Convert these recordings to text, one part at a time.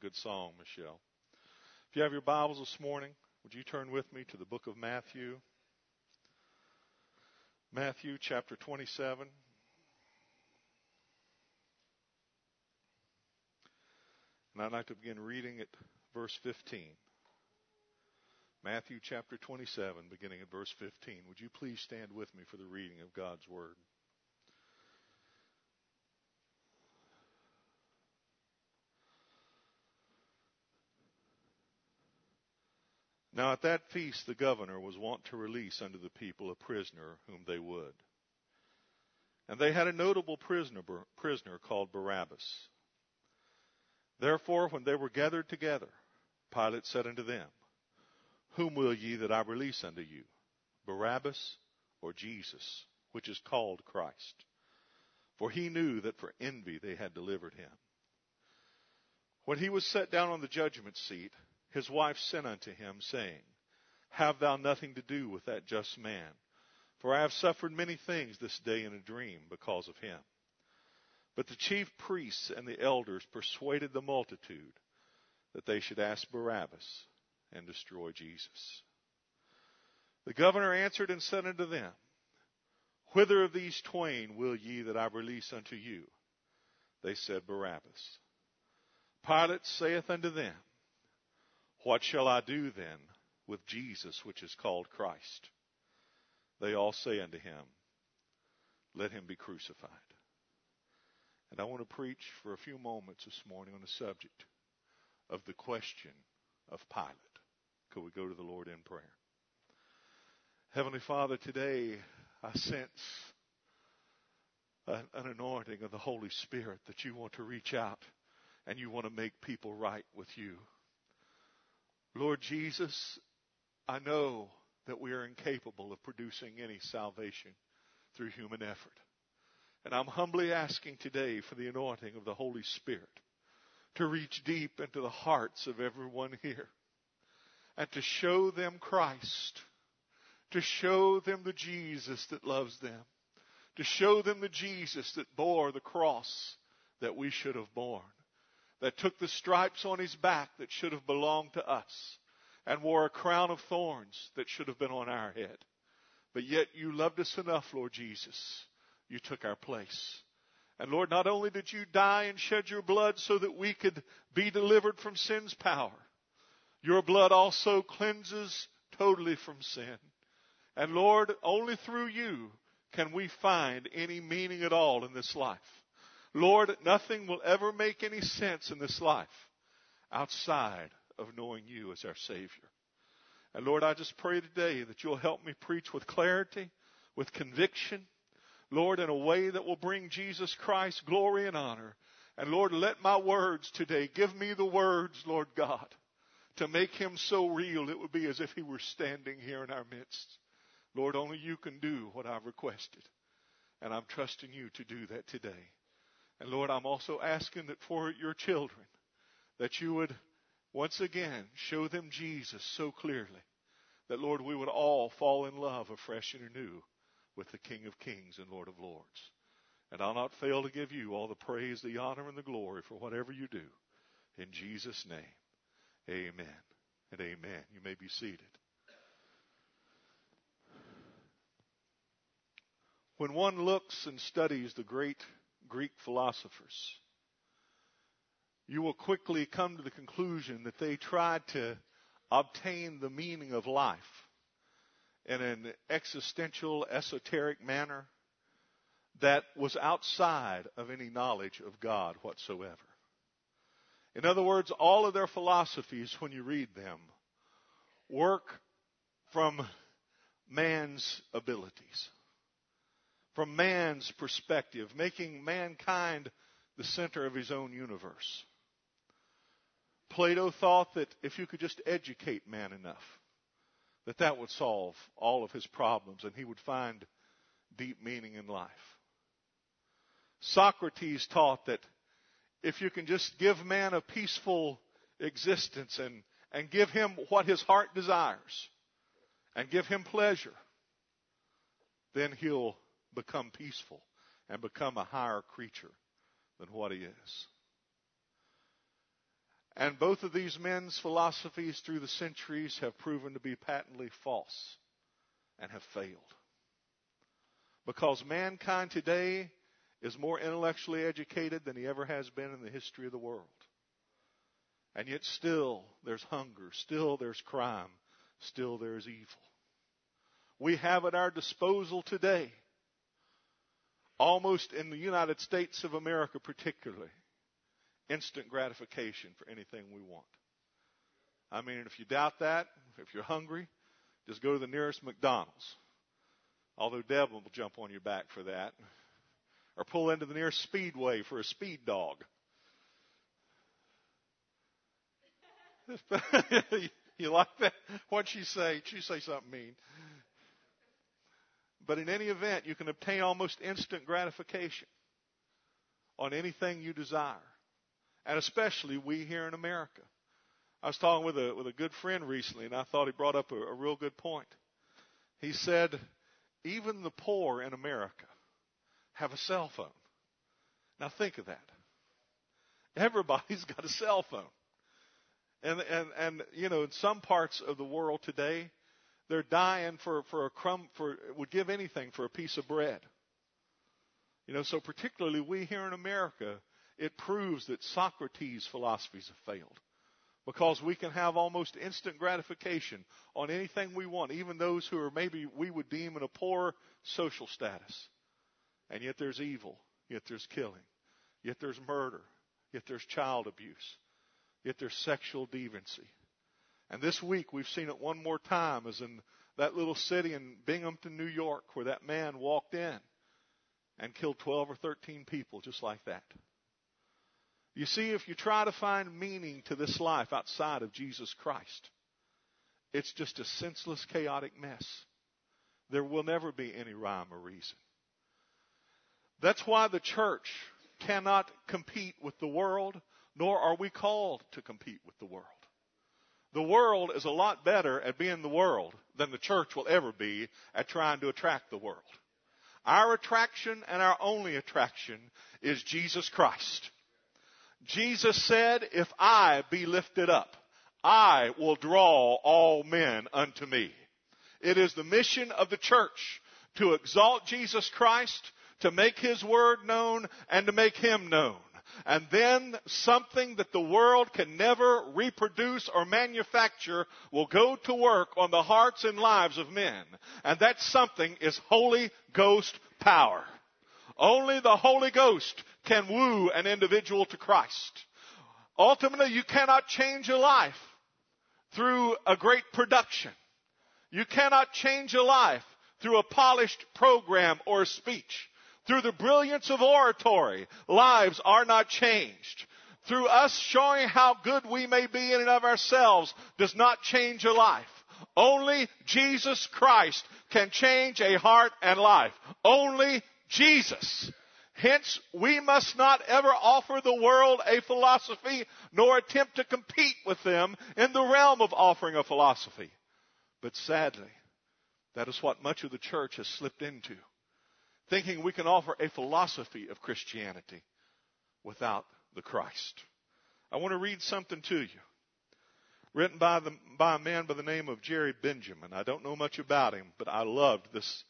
Good song, Michelle. If you have your Bibles this morning, would you turn with me to the book of Matthew? Matthew chapter 27. And I'd like to begin reading at verse 15. Matthew chapter 27, beginning at verse 15. Would you please stand with me for the reading of God's Word? Now at that feast the governor was wont to release unto the people a prisoner whom they would. And they had a notable prisoner called Barabbas. Therefore when they were gathered together, Pilate said unto them, Whom will ye that I release unto you, Barabbas or Jesus, which is called Christ? For he knew that for envy they had delivered him. When he was set down on the judgment seat, his wife sent unto him, saying, Have thou nothing to do with that just man, for I have suffered many things this day in a dream because of him. But the chief priests and the elders persuaded the multitude that they should ask Barabbas and destroy Jesus. The governor answered and said unto them, Whither of these twain will ye that I release unto you? They said, Barabbas. Pilate saith unto them, What shall I do then with Jesus, which is called Christ? They all say unto him, Let him be crucified. And I want to preach for a few moments this morning on the subject of the question of Pilate. Could we go to the Lord in prayer? Heavenly Father, today I sense an anointing of the Holy Spirit that you want to reach out and you want to make people right with you. Lord Jesus, I know that we are incapable of producing any salvation through human effort. And I'm humbly asking today for the anointing of the Holy Spirit to reach deep into the hearts of everyone here and to show them Christ, to show them the Jesus that loves them, to show them the Jesus that bore the cross that we should have borne, that took the stripes on his back that should have belonged to us, and wore a crown of thorns that should have been on our head. But yet you loved us enough, Lord Jesus. You took our place. And Lord, not only did you die and shed your blood so that we could be delivered from sin's power, your blood also cleanses totally from sin. And Lord, only through you can we find any meaning at all in this life. Lord, nothing will ever make any sense in this life outside of knowing you as our Savior. And Lord, I just pray today that you'll help me preach with clarity, with conviction, Lord, in a way that will bring Jesus Christ glory and honor. And Lord, let my words today, give me the words, Lord God, to make him so real it would be as if he were standing here in our midst. Lord, only you can do what I've requested. And I'm trusting you to do that today. And Lord, I'm also asking that for your children, that you would once again show them Jesus so clearly that, Lord, we would all fall in love afresh and anew with the King of Kings and Lord of Lords. And I'll not fail to give you all the praise, the honor, and the glory for whatever you do. In Jesus' name, amen and amen. You may be seated. When one looks and studies the great Greek philosophers, you will quickly come to the conclusion that they tried to obtain the meaning of life in an existential, esoteric manner that was outside of any knowledge of God whatsoever. In other words, all of their philosophies, when you read them, work from man's abilities, from man's perspective, making mankind the center of his own universe. Plato thought that if you could just educate man enough, that would solve all of his problems and he would find deep meaning in life. Socrates taught that if you can just give man a peaceful existence and give him what his heart desires and give him pleasure, then he'll become peaceful and become a higher creature than what he is. And both of these men's philosophies through the centuries have proven to be patently false and have failed. Because mankind today is more intellectually educated than he ever has been in the history of the world. And yet still there's hunger, still there's crime, still there's evil. We have at our disposal today, almost in the United States of America particularly, instant gratification for anything we want. I mean, if you doubt that, if you're hungry, just go to the nearest McDonald's. Although Deb will jump on your back for that. Or pull into the nearest Speedway for a speed dog. You like that? What'd she say? She say something mean. But in any event, you can obtain almost instant gratification on anything you desire. And especially we here in America. I was talking with a good friend recently, and I thought he brought up a real good point. He said, even the poor in America have a cell phone. Now think of that. Everybody's got a cell phone. And you know, in some parts of the world today, they're dying for a crumb, would give anything for a piece of bread. You know, so particularly we here in America, it proves that Socrates' philosophies have failed. Because we can have almost instant gratification on anything we want, even those who are maybe we would deem in a poor social status. And yet there's evil, yet there's killing, yet there's murder, yet there's child abuse, yet there's sexual deviancy. And this week we've seen it one more time, as in that little city in Binghamton, New York, where that man walked in and killed 12 or 13 people just like that. You see, if you try to find meaning to this life outside of Jesus Christ, it's just a senseless, chaotic mess. There will never be any rhyme or reason. That's why the church cannot compete with the world, nor are we called to compete with the world. The world is a lot better at being the world than the church will ever be at trying to attract the world. Our attraction and our only attraction is Jesus Christ. Jesus said, if I be lifted up, I will draw all men unto me. It is the mission of the church to exalt Jesus Christ, to make His word known, and to make Him known. And then something that the world can never reproduce or manufacture will go to work on the hearts and lives of men. And that something is Holy Ghost power. Only the Holy Ghost can woo an individual to Christ. Ultimately, you cannot change a life through a great production. You cannot change a life through a polished program or a speech. Through the brilliance of oratory, lives are not changed. Through us showing how good we may be in and of ourselves does not change a life. Only Jesus Christ can change a heart and life. Only Jesus. Hence, we must not ever offer the world a philosophy, nor attempt to compete with them in the realm of offering a philosophy. But sadly, that is what much of the church has slipped into, thinking we can offer a philosophy of Christianity without the Christ. I want to read something to you, written by a man by the name of Jerry Benjamin. I don't know much about him, but I loved this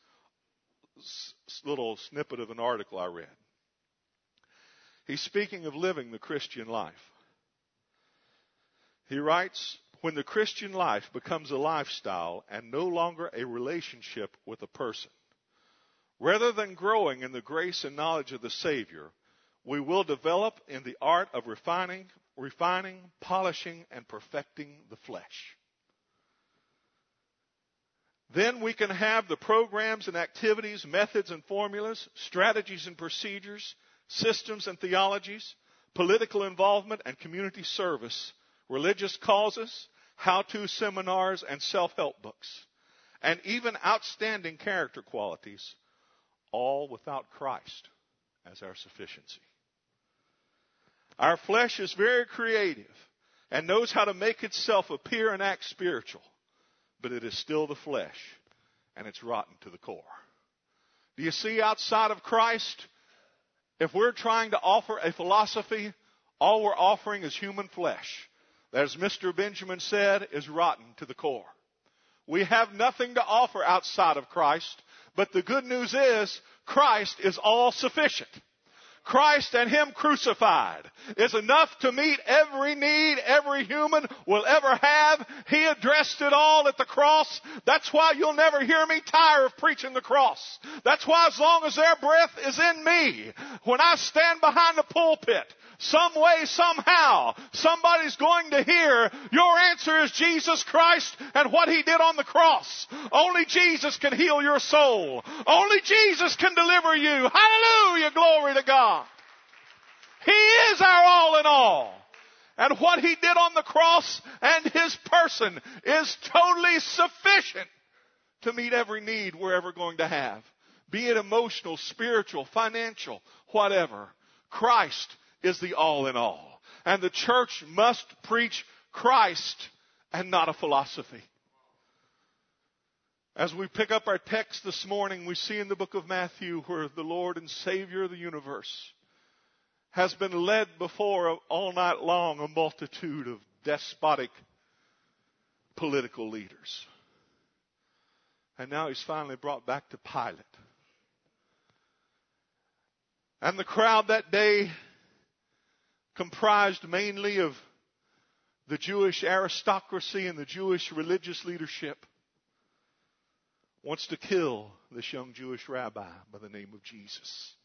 little snippet of an article I read. He's speaking of living the Christian life. He writes, when the Christian life becomes a lifestyle and no longer a relationship with a person, rather than growing in the grace and knowledge of the Savior, we will develop in the art of refining, polishing, and perfecting the flesh. Then we can have the programs and activities, methods and formulas, strategies and procedures, systems and theologies, political involvement and community service, religious causes, how-to seminars and self-help books, and even outstanding character qualities, all without Christ as our sufficiency. Our flesh is very creative and knows how to make itself appear and act spiritual, but it is still the flesh, and it's rotten to the core. Do you see, outside of Christ, if we're trying to offer a philosophy, all we're offering is human flesh. as Mr. Benjamin said, is rotten to the core. We have nothing to offer outside of Christ, but the good news is Christ is all sufficient. Christ and Him crucified is enough to meet every need every human will ever have. He addressed it all at the cross. That's why you'll never hear me tire of preaching the cross. That's why as long as their breath is in me, when I stand behind the pulpit, some way, somehow, somebody's going to hear, your answer is Jesus Christ and what He did on the cross. Only Jesus can heal your soul. Only Jesus can deliver you. Hallelujah, glory to God. He is our all in all. And what He did on the cross and His person is totally sufficient to meet every need we're ever going to have. Be it emotional, spiritual, financial, whatever. Christ is the all in all. And the church must preach Christ and not a philosophy. As we pick up our text this morning, we see in the book of Matthew where the Lord and Savior of the universe has been led before all night long a multitude of despotic political leaders. And now He's finally brought back to Pilate. And the crowd that day, comprised mainly of the Jewish aristocracy and the Jewish religious leadership, wants to kill this young Jewish rabbi by the name of Jesus.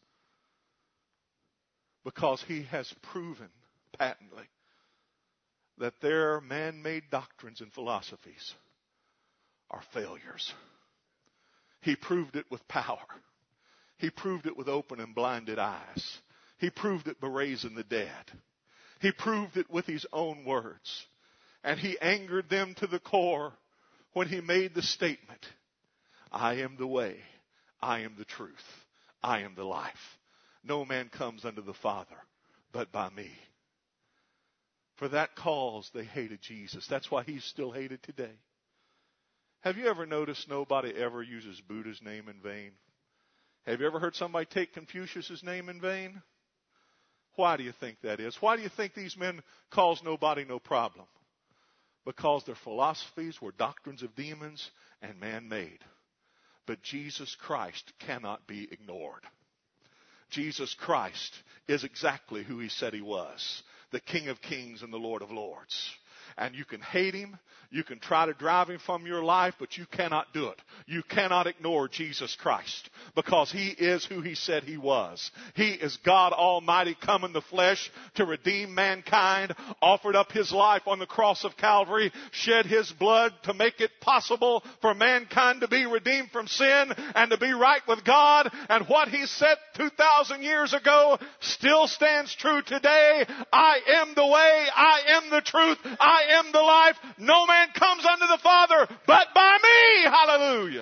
Because he has proven patently that their man-made doctrines and philosophies are failures. He proved it with power. He proved it with open and blinded eyes. He proved it by raising the dead. He proved it with His own words. And He angered them to the core when He made the statement, I am the way, I am the truth, I am the life. No man comes unto the Father but by me. For that cause they hated Jesus. That's why He's still hated today. Have you ever noticed nobody ever uses Buddha's name in vain? Have you ever heard somebody take Confucius' name in vain? Why do you think that is? Why do you think these men caused nobody no problem? Because their philosophies were doctrines of demons and man-made. But Jesus Christ cannot be ignored. Jesus Christ is exactly who He said He was, the King of Kings and the Lord of Lords. And you can hate Him, you can try to drive Him from your life, but you cannot do it. You cannot ignore Jesus Christ because He is who He said He was. He is God Almighty come in the flesh to redeem mankind, offered up His life on the cross of Calvary, shed His blood to make it possible for mankind to be redeemed from sin and to be right with God. And what He said 2,000 years ago still stands true today. I am the way, I am the truth, I am the life. No man comes unto the Father but by me. Hallelujah.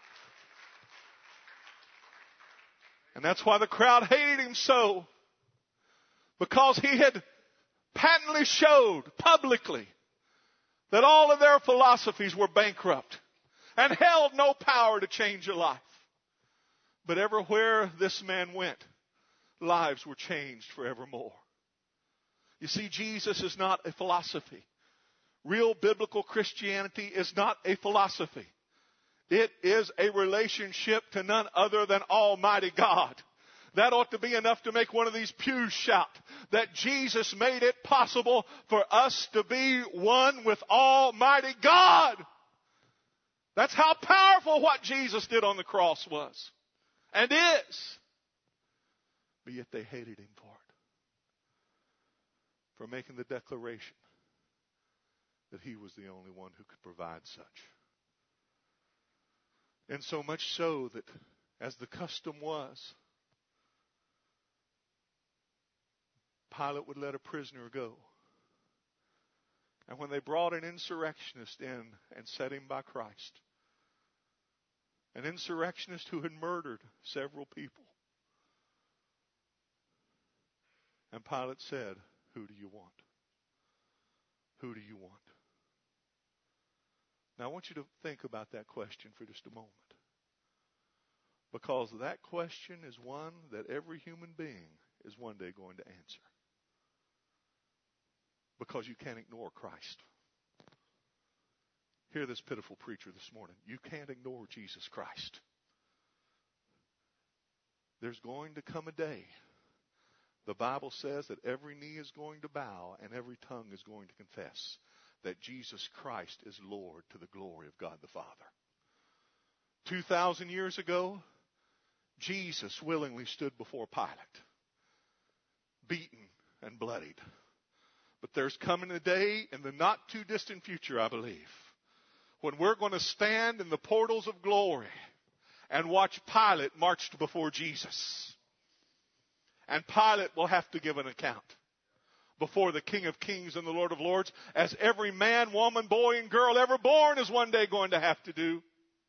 And that's why the crowd hated Him so. Because He had patently showed publicly that all of their philosophies were bankrupt and held no power to change your life. But everywhere this man went, lives were changed forevermore. You see, Jesus is not a philosophy. Real biblical Christianity is not a philosophy. It is a relationship to none other than Almighty God. That ought to be enough to make one of these pews shout that Jesus made it possible for us to be one with Almighty God. That's how powerful what Jesus did on the cross was and is. But yet they hated Him for making the declaration that He was the only one who could provide such. And so much so that, as the custom was, Pilate would let a prisoner go. And when they brought an insurrectionist in and set him by Christ, an insurrectionist who had murdered several people, and Pilate said, who do you want? Who do you want? Now I want you to think about that question for just a moment. Because that question is one that every human being is one day going to answer. because you can't ignore Christ. Hear this pitiful preacher this morning. You can't ignore Jesus Christ. There's going to come a day, the Bible says, that every knee is going to bow and every tongue is going to confess that Jesus Christ is Lord to the glory of God the Father. 2,000 years ago, Jesus willingly stood before Pilate, beaten and bloodied. But there's coming a day in the not too distant future, I believe, when we're going to stand in the portals of glory and watch Pilate marched before Jesus. And Pilate will have to give an account before the King of Kings and the Lord of Lords, as every man, woman, boy, and girl ever born is one day going to have to do.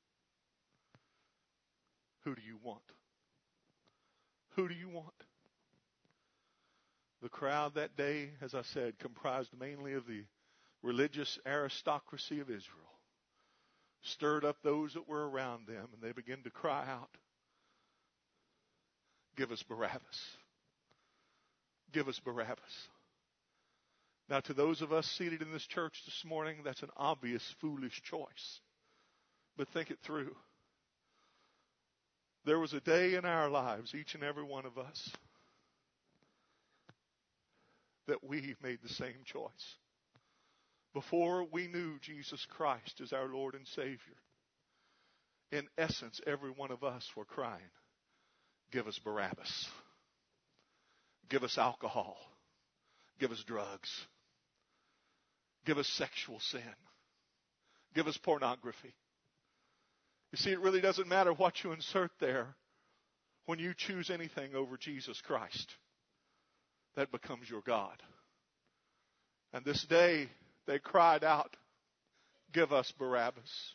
Who do you want? Who do you want? The crowd that day, as I said, comprised mainly of the religious aristocracy of Israel, stirred up those that were around them, and they began to cry out, "Give us Barabbas. Give us Barabbas." Now, to those of us seated in this church this morning, that's an obvious, foolish choice. But think it through. There was a day in our lives, each and every one of us, that we made the same choice. Before we knew Jesus Christ as our Lord and Savior, in essence, every one of us were crying, "Give us Barabbas. Give us alcohol. Give us drugs. Give us sexual sin. Give us pornography." You see, it really doesn't matter what you insert there when you choose anything over Jesus Christ. That becomes your God. And this day, they cried out, "Give us Barabbas.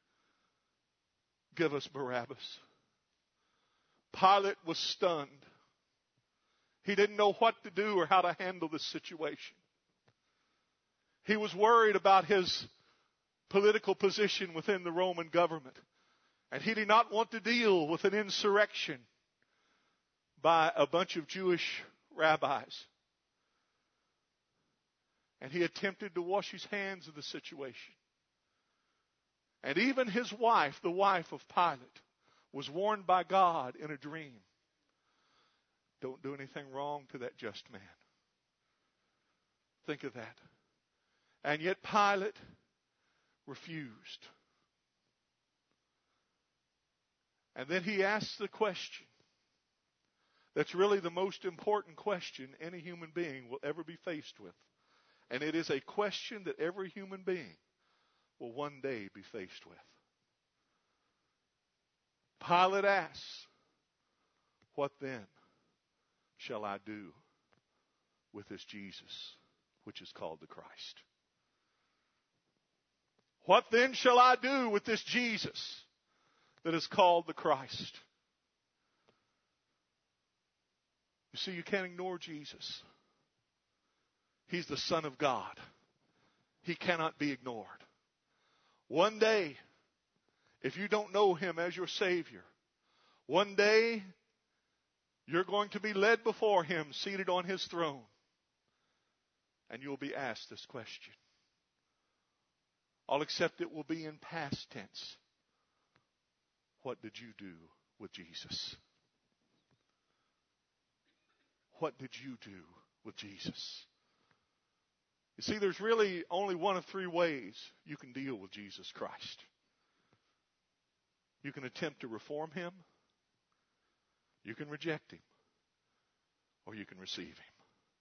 Give us Barabbas." Pilate was stunned. He didn't know what to do or how to handle this situation. He was worried about his political position within the Roman government. And he did not want to deal with an insurrection by a bunch of Jewish rabbis. And he attempted to wash his hands of the situation. And even his wife, the wife of Pilate, was warned by God in a dream, "Don't do anything wrong to that just man." Think of that. And yet Pilate refused. And then he asked the question that's really the most important question any human being will ever be faced with. And it is a question that every human being will one day be faced with. Pilate asks, "What then shall I do with this Jesus, which is called the Christ?" What then shall I do with this Jesus that is called the Christ? You see, you can't ignore Jesus. He's the Son of God. He cannot be ignored. One day, if you don't know Him as your Savior, one day you're going to be led before Him, seated on His throne, and you'll be asked this question. All except it will be in past tense. What did you do with Jesus? What did you do with Jesus? You see, there's really only one of three ways you can deal with Jesus Christ. You can attempt to reform Him, you can reject Him, or you can receive Him.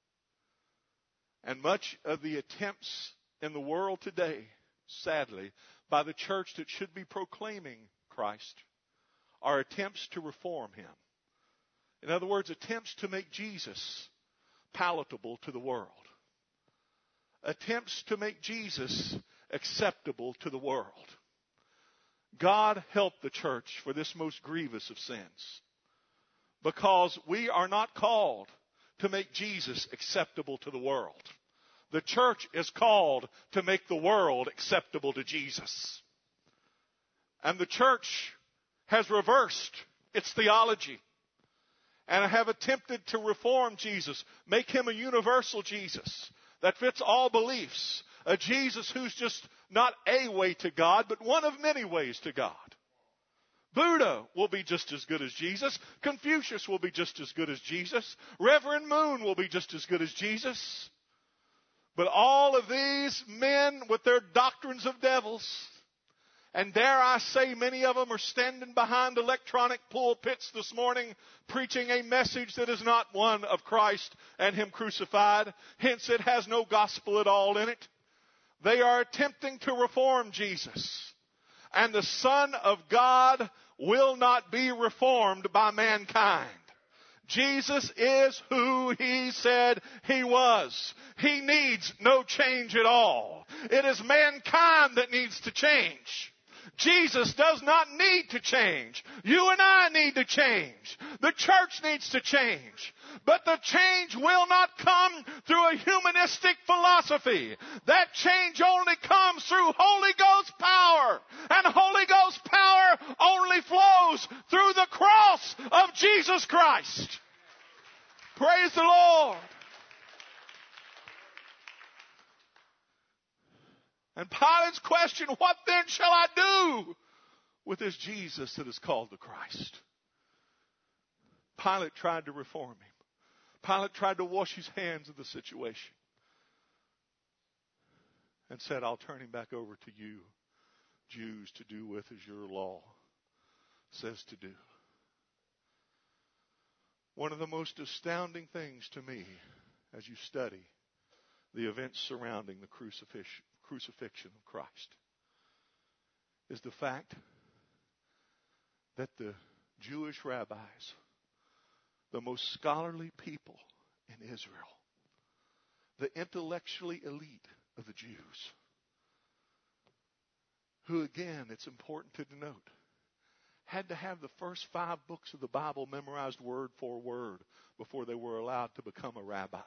And much of the attempts in the world today, sadly, by the church that should be proclaiming Christ, are attempts to reform Him. In other words, attempts to make Jesus palatable to the world. Attempts to make Jesus acceptable to the world. God help the church for this most grievous of sins. Because we are not called to make Jesus acceptable to the world. The church is called to make the world acceptable to Jesus. And the church has reversed its theology and have attempted to reform Jesus, make Him a universal Jesus. that fits all beliefs. A Jesus who's just not a way to God, but one of many ways to God. Buddha will be just as good as Jesus. Confucius will be just as good as Jesus. Reverend Moon will be just as good as Jesus. But all of these men with their doctrines of devils, and dare I say many of them are standing behind electronic pulpits this morning preaching a message that is not one of Christ and Him crucified. Hence it has no gospel at all in it. They are attempting to reform Jesus. And the Son of God will not be reformed by mankind. Jesus is who He said He was. He needs no change at all. It is mankind that needs to change. Jesus does not need to change. You and I need to change. The church needs to change. But the change will not come through a humanistic philosophy. That change only comes through Holy Ghost power. And Holy Ghost power only flows through the cross of Jesus Christ. Praise the Lord. And Pilate's question, what then shall I do with this Jesus that is called the Christ? Pilate tried to reform him. Pilate tried to wash his hands of the situation and said, I'll turn him back over to you, Jews, to do with as your law says to do. One of the most astounding things to me as you study the events surrounding the crucifixion of Christ is the fact that the Jewish rabbis, the most scholarly people in Israel, the intellectually elite of the Jews, who again, it's important to denote, had to have the first 5 books of the Bible memorized word for word before they were allowed to become a rabbi.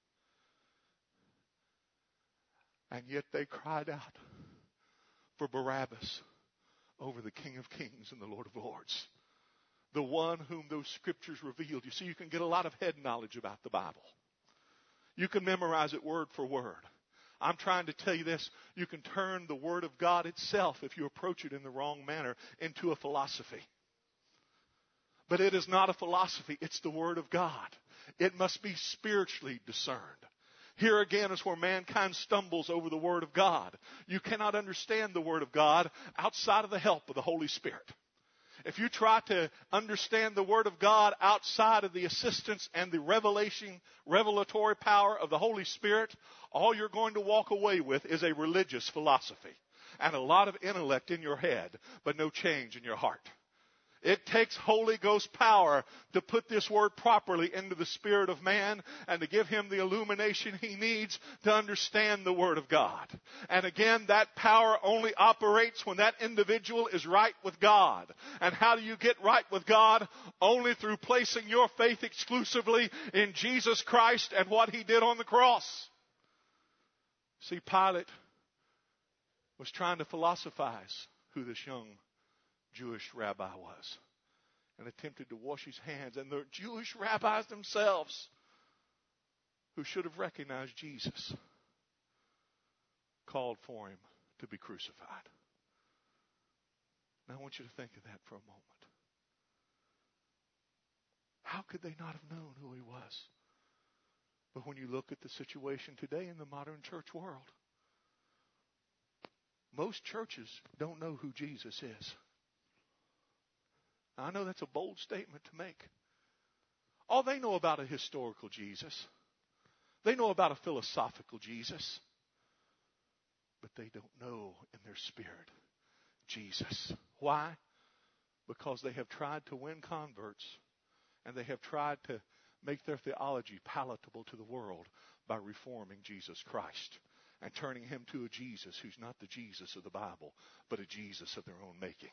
And yet they cried out for Barabbas over the King of Kings and the Lord of Lords, the one whom those scriptures revealed. You see, you can get a lot of head knowledge about the Bible. You can memorize it word for word. I'm trying to tell you this. You can turn the Word of God itself, if you approach it in the wrong manner, into a philosophy. But it is not a philosophy. It's the Word of God. It must be spiritually discerned. Here again is where mankind stumbles over the Word of God. You cannot understand the Word of God outside of the help of the Holy Spirit. If you try to understand the Word of God outside of the assistance and the revelatory power of the Holy Spirit, all you're going to walk away with is a religious philosophy and a lot of intellect in your head, but no change in your heart. It takes Holy Ghost power to put this word properly into the spirit of man and to give him the illumination he needs to understand the Word of God. And again, that power only operates when that individual is right with God. And how do you get right with God? Only through placing your faith exclusively in Jesus Christ and what He did on the cross. See, Pilate was trying to philosophize who this young Jewish rabbi was and attempted to wash his hands. And the Jewish rabbis themselves, who should have recognized Jesus, called for him to be crucified. Now I want you to think of that for a moment. How could they not have known who He was? But when you look at the situation today in the modern church world, most churches don't know who Jesus is. I know that's a bold statement to make. All they know about a historical Jesus. They know about a philosophical Jesus. But they don't know in their spirit Jesus. Why? Because they have tried to win converts and they have tried to make their theology palatable to the world by reforming Jesus Christ and turning Him to a Jesus who's not the Jesus of the Bible, but a Jesus of their own making.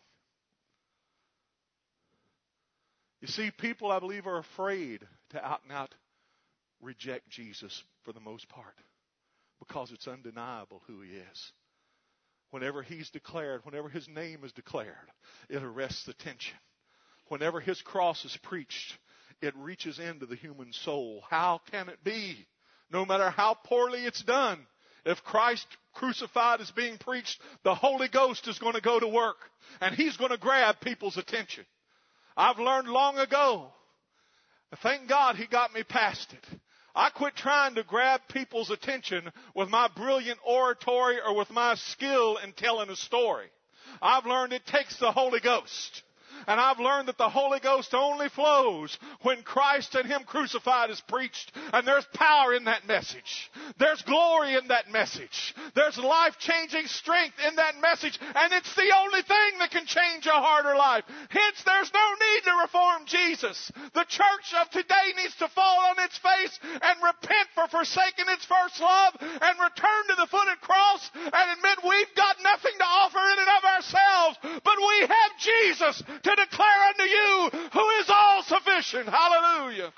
You see, people, I believe, are afraid to out and out reject Jesus for the most part because it's undeniable who He is. Whenever He's declared, whenever His name is declared, it arrests attention. Whenever His cross is preached, it reaches into the human soul. How can it be No matter how poorly it's done, if Christ crucified is being preached, the Holy Ghost is going to go to work, and He's going to grab people's attention. I've learned long ago, thank God He got me past it. I quit trying to grab people's attention with my brilliant oratory or with my skill in telling a story. I've learned it takes the Holy Ghost. And I've learned that the Holy Ghost only flows when Christ and Him crucified is preached. And there's power in that message. There's glory in that message. There's life-changing strength in that message. And it's the only thing that can change a heart or life. Hence, there's no need to reform Jesus. The church of today needs to fall on its face and repent for forsaking its first love and return to the footed cross and admit we've got nothing to offer in and of ourselves, but we have Jesus to declare unto you who is all sufficient. Hallelujah.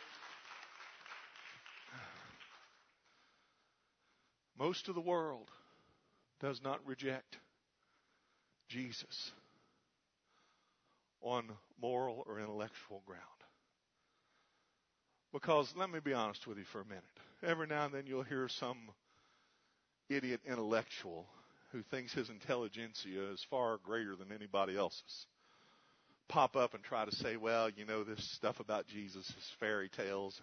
Most of the world does not reject Jesus on moral or intellectual ground. Because, let me be honest with you for a minute. Every now and then you'll hear some idiot intellectual who thinks his intelligentsia is far greater than anybody else's pop up and try to say, well, you know, this stuff about Jesus is fairy tales.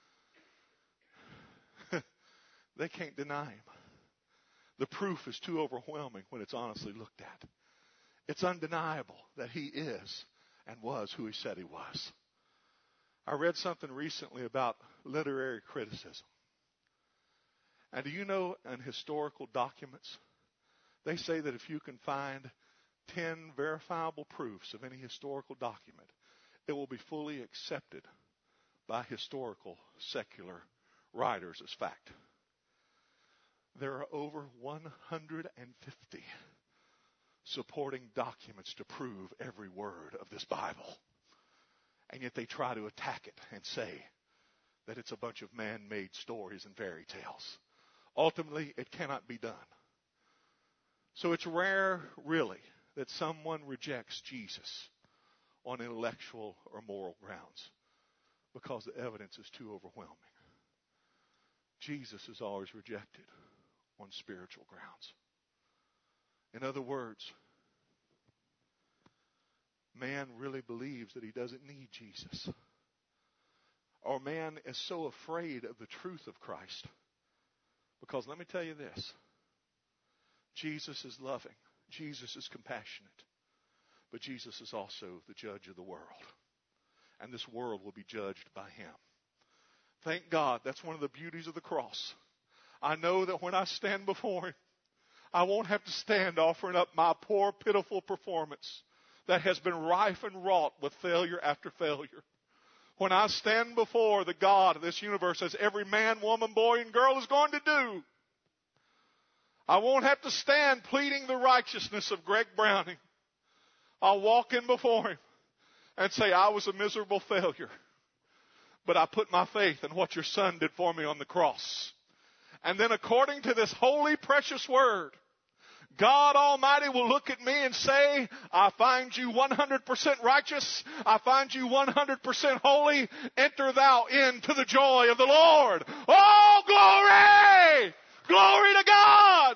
And they can't deny Him. The proof is too overwhelming when it's honestly looked at. It's undeniable that He is and was who He said He was. I read something recently about literary criticism. And do you know, in historical documents, they say that if you can find 10 verifiable proofs of any historical document, it will be fully accepted by historical secular writers as fact. There are over 150 supporting documents to prove every word of this Bible. And yet they try to attack it and say that it's a bunch of man-made stories and fairy tales. Ultimately, it cannot be done. So it's rare, really, that someone rejects Jesus on intellectual or moral grounds because the evidence is too overwhelming. Jesus is always rejected on spiritual grounds. In other words, man really believes that he doesn't need Jesus. Or man is so afraid of the truth of Christ. Because let me tell you this. Jesus is loving. Jesus is compassionate. But Jesus is also the judge of the world. And this world will be judged by Him. Thank God, that's one of the beauties of the cross. I know that when I stand before Him, I won't have to stand offering up my poor, pitiful performance that has been rife and wrought with failure after failure. When I stand before the God of this universe, as every man, woman, boy, and girl is going to do, I won't have to stand pleading the righteousness of Greg Browning. I'll walk in before Him and say, I was a miserable failure, but I put my faith in what your Son did for me on the cross. And then according to this holy, precious word, God Almighty will look at me and say, I find you 100% righteous. I find you 100% holy. Enter thou into the joy of the Lord. Oh, glory! Glory to God!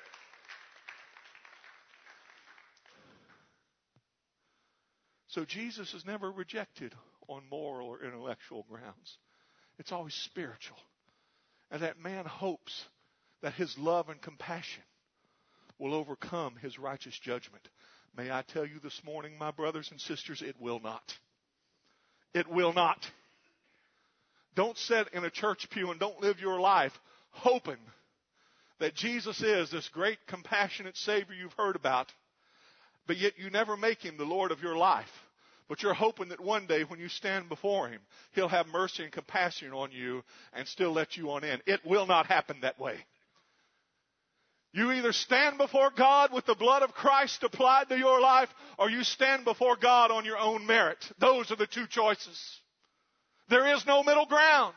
So Jesus is never rejected on moral or intellectual grounds. It's always spiritual. And that man hopes that his love and compassion will overcome his righteous judgment. May I tell you this morning, my brothers and sisters, it will not. It will not. Don't sit in a church pew and don't live your life hoping that Jesus is this great compassionate Savior you've heard about, but yet you never make Him the Lord of your life. But you're hoping that one day when you stand before Him, He'll have mercy and compassion on you and still let you on in. It will not happen that way. You either stand before God with the blood of Christ applied to your life, or you stand before God on your own merit. Those are the two choices. There is no middle ground.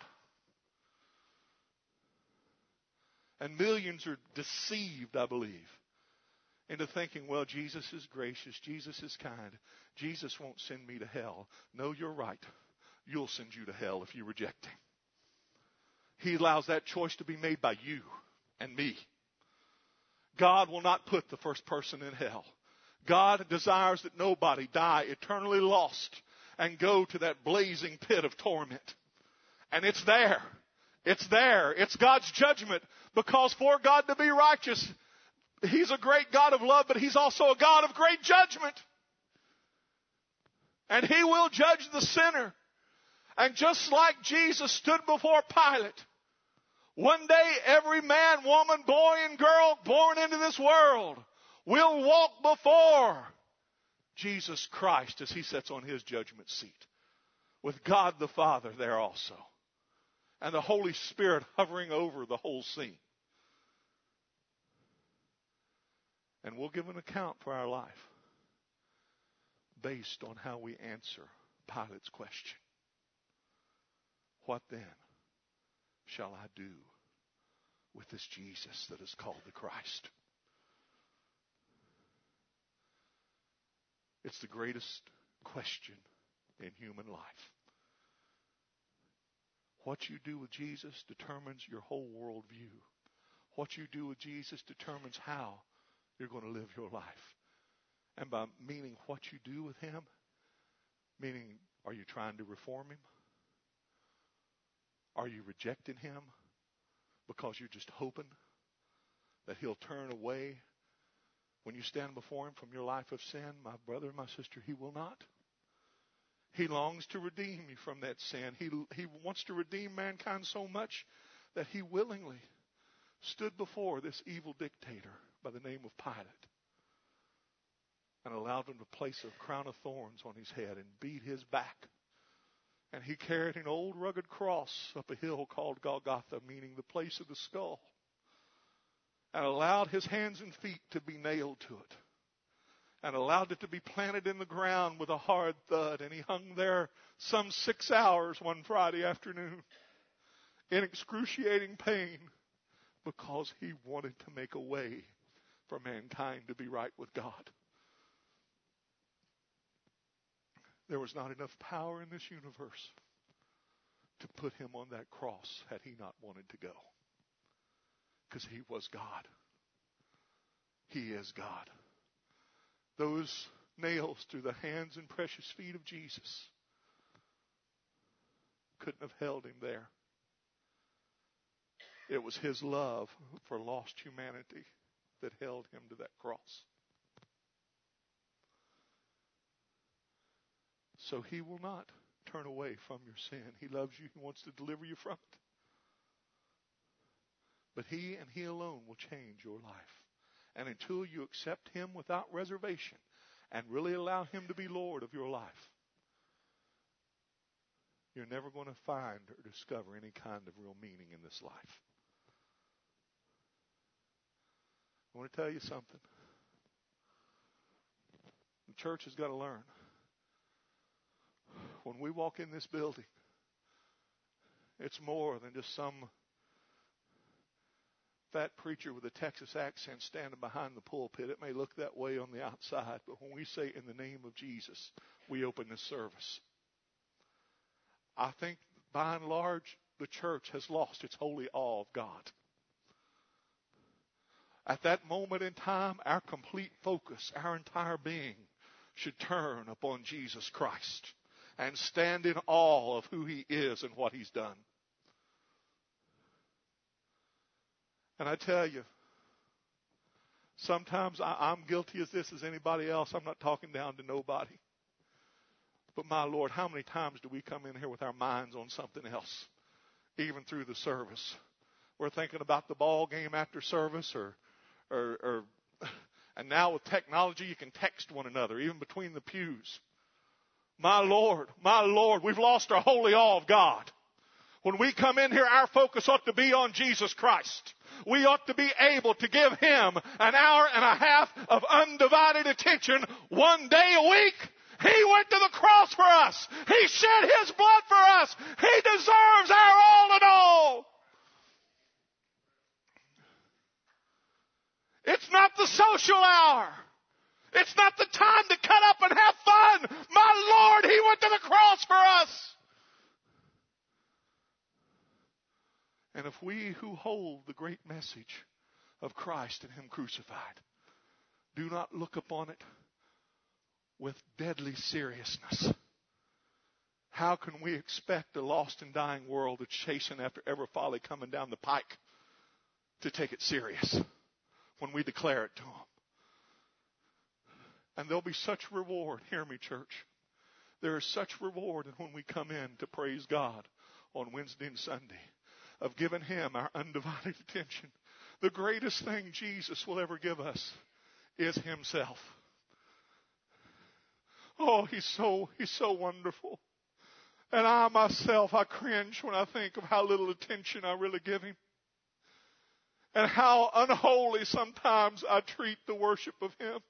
And millions are deceived, I believe, into thinking, well, Jesus is gracious, Jesus is kind, Jesus won't send me to hell. No, you're right. You'll send you to hell if you reject Him. He allows that choice to be made by you and me. God will not put the first person in hell. God desires that nobody die eternally lost and go to that blazing pit of torment. And it's there. It's there. It's God's judgment, because for God to be righteous, He's a great God of love, but He's also a God of great judgment. And He will judge the sinner. And just like Jesus stood before Pilate, one day every man, woman, boy, and girl born into this world will walk before Jesus Christ as He sits on His judgment seat, with God the Father there also, and the Holy Spirit hovering over the whole scene. And we'll give an account for our life based on how we answer Pilate's question. What then shall I do with this Jesus that is called the Christ? It's the greatest question in human life. What you do with Jesus determines your whole worldview. What you do with Jesus determines how you're going to live your life. And by meaning what you do with Him, meaning, are you trying to reform Him? Are you rejecting Him because you're just hoping that He'll turn away when you stand before Him from your life of sin? My brother, my sister, He will not. He longs to redeem you from that sin. He wants to redeem mankind so much that He willingly stood before this evil dictator by the name of Pilate and allowed him to place a crown of thorns on his head and beat his back. And He carried an old rugged cross up a hill called Golgotha, meaning the place of the skull, and allowed His hands and feet to be nailed to it, and allowed it to be planted in the ground with a hard thud. And He hung there some 6 hours one Friday afternoon in excruciating pain, because He wanted to make a way for mankind to be right with God. There was not enough power in this universe to put Him on that cross had He not wanted to go. Because He was God. He is God. Those nails through the hands and precious feet of Jesus couldn't have held Him there. It was His love for lost humanity that held Him to that cross. So He will not turn away from your sin. He loves you. He wants to deliver you from it. But He and He alone will change your life. And until you accept Him without reservation and really allow Him to be Lord of your life, you're never going to find or discover any kind of real meaning in this life. I want to tell you something. The church has got to learn. When we walk in this building, it's more than just some fat preacher with a Texas accent standing behind the pulpit. It may look that way on the outside, but when we say in the name of Jesus, we open this service. I think by and large, the church has lost its holy awe of God. At that moment in time, our complete focus, our entire being, should turn upon Jesus Christ and stand in awe of who He is and what He's done. And I tell you, sometimes I'm guilty as this as anybody else. I'm not talking down to nobody. But my Lord, how many times do we come in here with our minds on something else, even through the service? We're thinking about the ball game after service, and now with technology, you can text one another, even between the pews. My Lord, we've lost our holy awe of God. When we come in here, our focus ought to be on Jesus Christ. We ought to be able to give Him an hour and a half of undivided attention one day a week. He went to the cross for us. He shed His blood for us. He deserves our all in all. It's not the social hour. It's not the time to cut up and have fun. My Lord, He went to the cross for us. And if we who hold the great message of Christ and Him crucified do not look upon it with deadly seriousness, how can we expect a lost and dying world that's chasing after every folly coming down the pike to take it serious when we declare it to them? And there'll be such reward. Hear me, church. There is such reward in when we come in to praise God on Wednesday and Sunday of giving Him our undivided attention. The greatest thing Jesus will ever give us is Himself. Oh, He's so wonderful. And I myself, I cringe when I think of how little attention I really give Him. And how unholy sometimes I treat the worship of Him.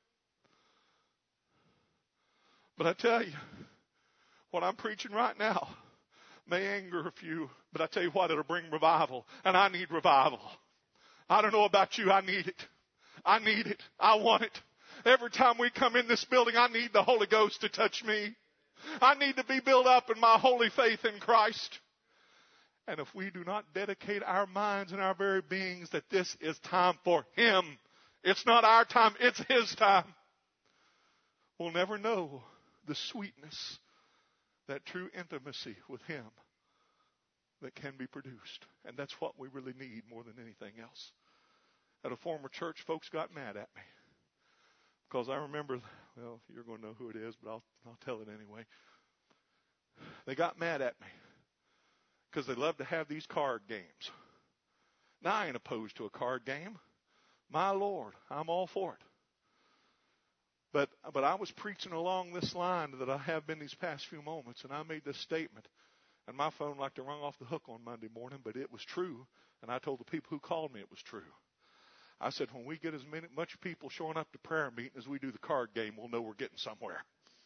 But I tell you, what I'm preaching right now may anger a few, but I tell you what, it'll bring revival. And I need revival. I don't know about you, I need it. I need it. I want it. Every time we come in this building, I need the Holy Ghost to touch me. I need to be built up in my holy faith in Christ. And if we do not dedicate our minds and our very beings that this is time for Him, it's not our time, it's His time, we'll never know the sweetness, that true intimacy with Him that can be produced. And that's what we really need more than anything else. At a former church, folks got mad at me. Because I remember, well, you're going to know who it is, but I'll tell it anyway. They got mad at me because they love to have these card games. Now, I ain't opposed to a card game. My Lord, I'm all for it. But I was preaching along this line that I have been these past few moments, and I made this statement. And my phone like to rung off the hook on Monday morning, but it was true. And I told the people who called me it was true. I said, when we get as much people showing up to prayer meeting as we do the card game, we'll know we're getting somewhere.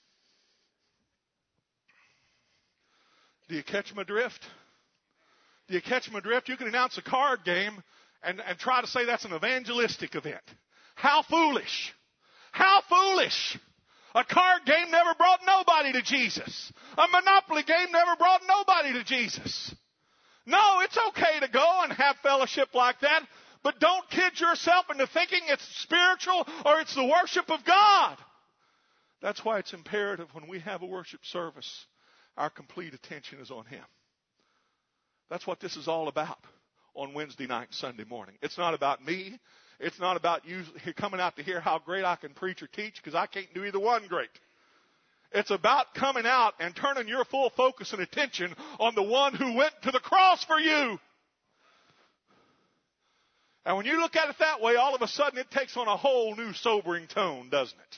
Do you catch my drift? Do you catch my drift? You can announce a card game and try to say that's an evangelistic event. How foolish. How foolish. A card game never brought nobody to Jesus. A Monopoly game never brought nobody to Jesus. No, it's okay to go and have fellowship like that, but don't kid yourself into thinking it's spiritual or it's the worship of God. That's why it's imperative when we have a worship service, our complete attention is on Him. That's what this is all about on Wednesday night and Sunday morning. It's not about me. It's not about you coming out to hear how great I can preach or teach, because I can't do either one great. It's about coming out and turning your full focus and attention on the one who went to the cross for you. And when you look at it that way, all of a sudden it takes on a whole new sobering tone, doesn't it?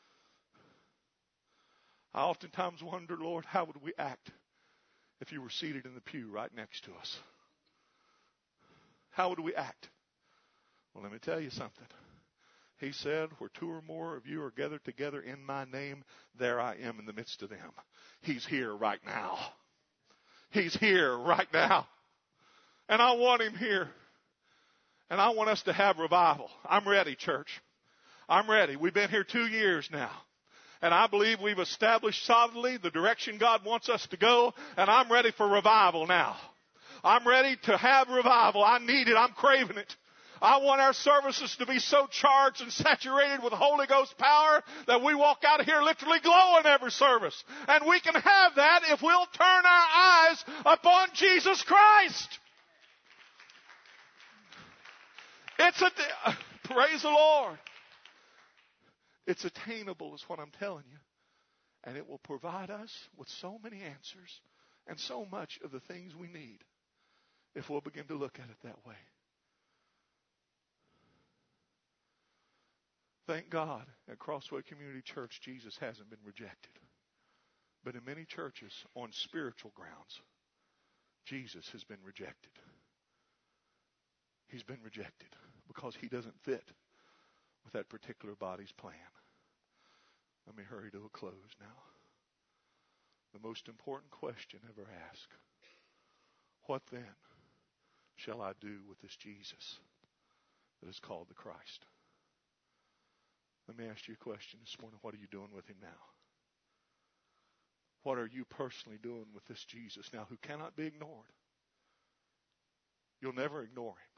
I oftentimes wonder, Lord, how would we act if you were seated in the pew right next to us? How would we act? Well, let me tell you something. He said, where two or more of you are gathered together in my name, there I am in the midst of them. He's here right now. He's here right now. And I want Him here. And I want us to have revival. I'm ready, church. I'm ready. We've been here 2 years now. And I believe we've established solidly the direction God wants us to go. And I'm ready for revival now. I'm ready to have revival. I need it. I'm craving it. I want our services to be so charged and saturated with Holy Ghost power that we walk out of here literally glowing every service. And we can have that if we'll turn our eyes upon Jesus Christ. Praise the Lord. It's attainable is what I'm telling you. And it will provide us with so many answers and so much of the things we need if we'll begin to look at it that way. Thank God at Crossway Community Church, Jesus hasn't been rejected. But in many churches, on spiritual grounds, Jesus has been rejected. He's been rejected because He doesn't fit with that particular body's plan. Let me hurry to a close now. The most important question ever asked. What then shall I do with this Jesus that is called the Christ? Let me ask you a question this morning. What are you doing with Him now? What are you personally doing with this Jesus now who cannot be ignored? You'll never ignore him.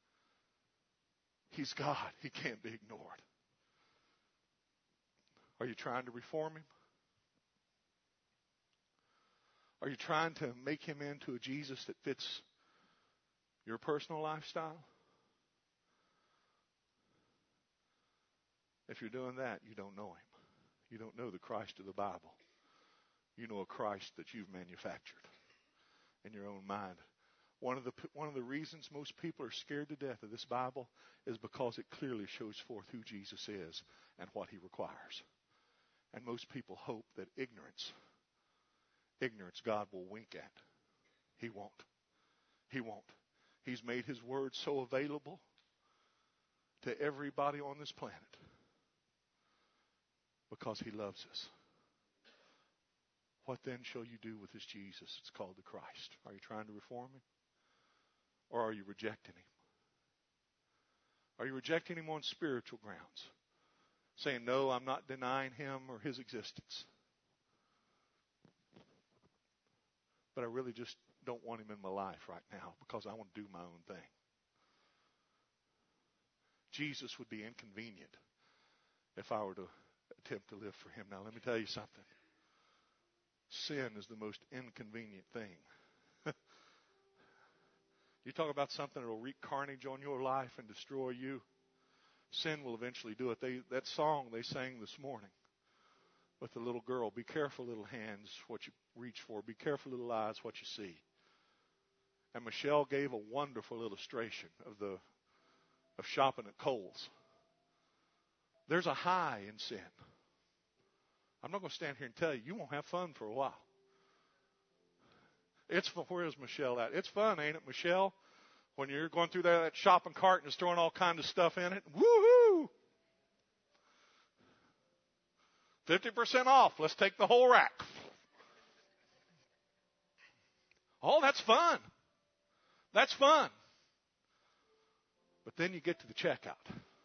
He's God. He can't be ignored. Are you trying to reform him? Are you trying to make him into a Jesus that fits your personal lifestyle? If you're doing that, you don't know him. You don't know the Christ of the Bible. You know a Christ that you've manufactured in your own mind. One of the reasons most people are scared to death of this Bible is because it clearly shows forth who Jesus is and what he requires. And most people hope that ignorance God will wink at. He won't. He won't. He's made his word so available to everybody on this planet because he loves us. What then shall you do with this Jesus? It's called the Christ. Are you trying to reform him? Or are you rejecting him? Are you rejecting him on spiritual grounds? Saying, no, I'm not denying him or his existence. But I really just don't want him in my life right now because I want to do my own thing. Jesus would be inconvenient if I were to attempt to live for him. Now, let me tell you something. Sin is the most inconvenient thing. You talk about something that will wreak carnage on your life and destroy you. Sin will eventually do it. That song they sang this morning with the little girl, be careful, little hands, what you reach for. Be careful, little eyes, what you see. And Michelle gave a wonderful illustration of shopping at Kohl's. There's a high in sin. I'm not going to stand here and tell you, you won't have fun for a while. Where is Michelle at? It's fun, ain't it, Michelle? When you're going through that shopping cart and it's throwing all kinds of stuff in it. Woohoo! 50% off. Let's take the whole rack. Oh, that's fun. That's fun. But then you get to the checkout.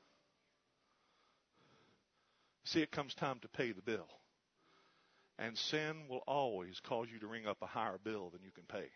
See, it comes time to pay the bill. And sin will always cause you to ring up a higher bill than you can pay.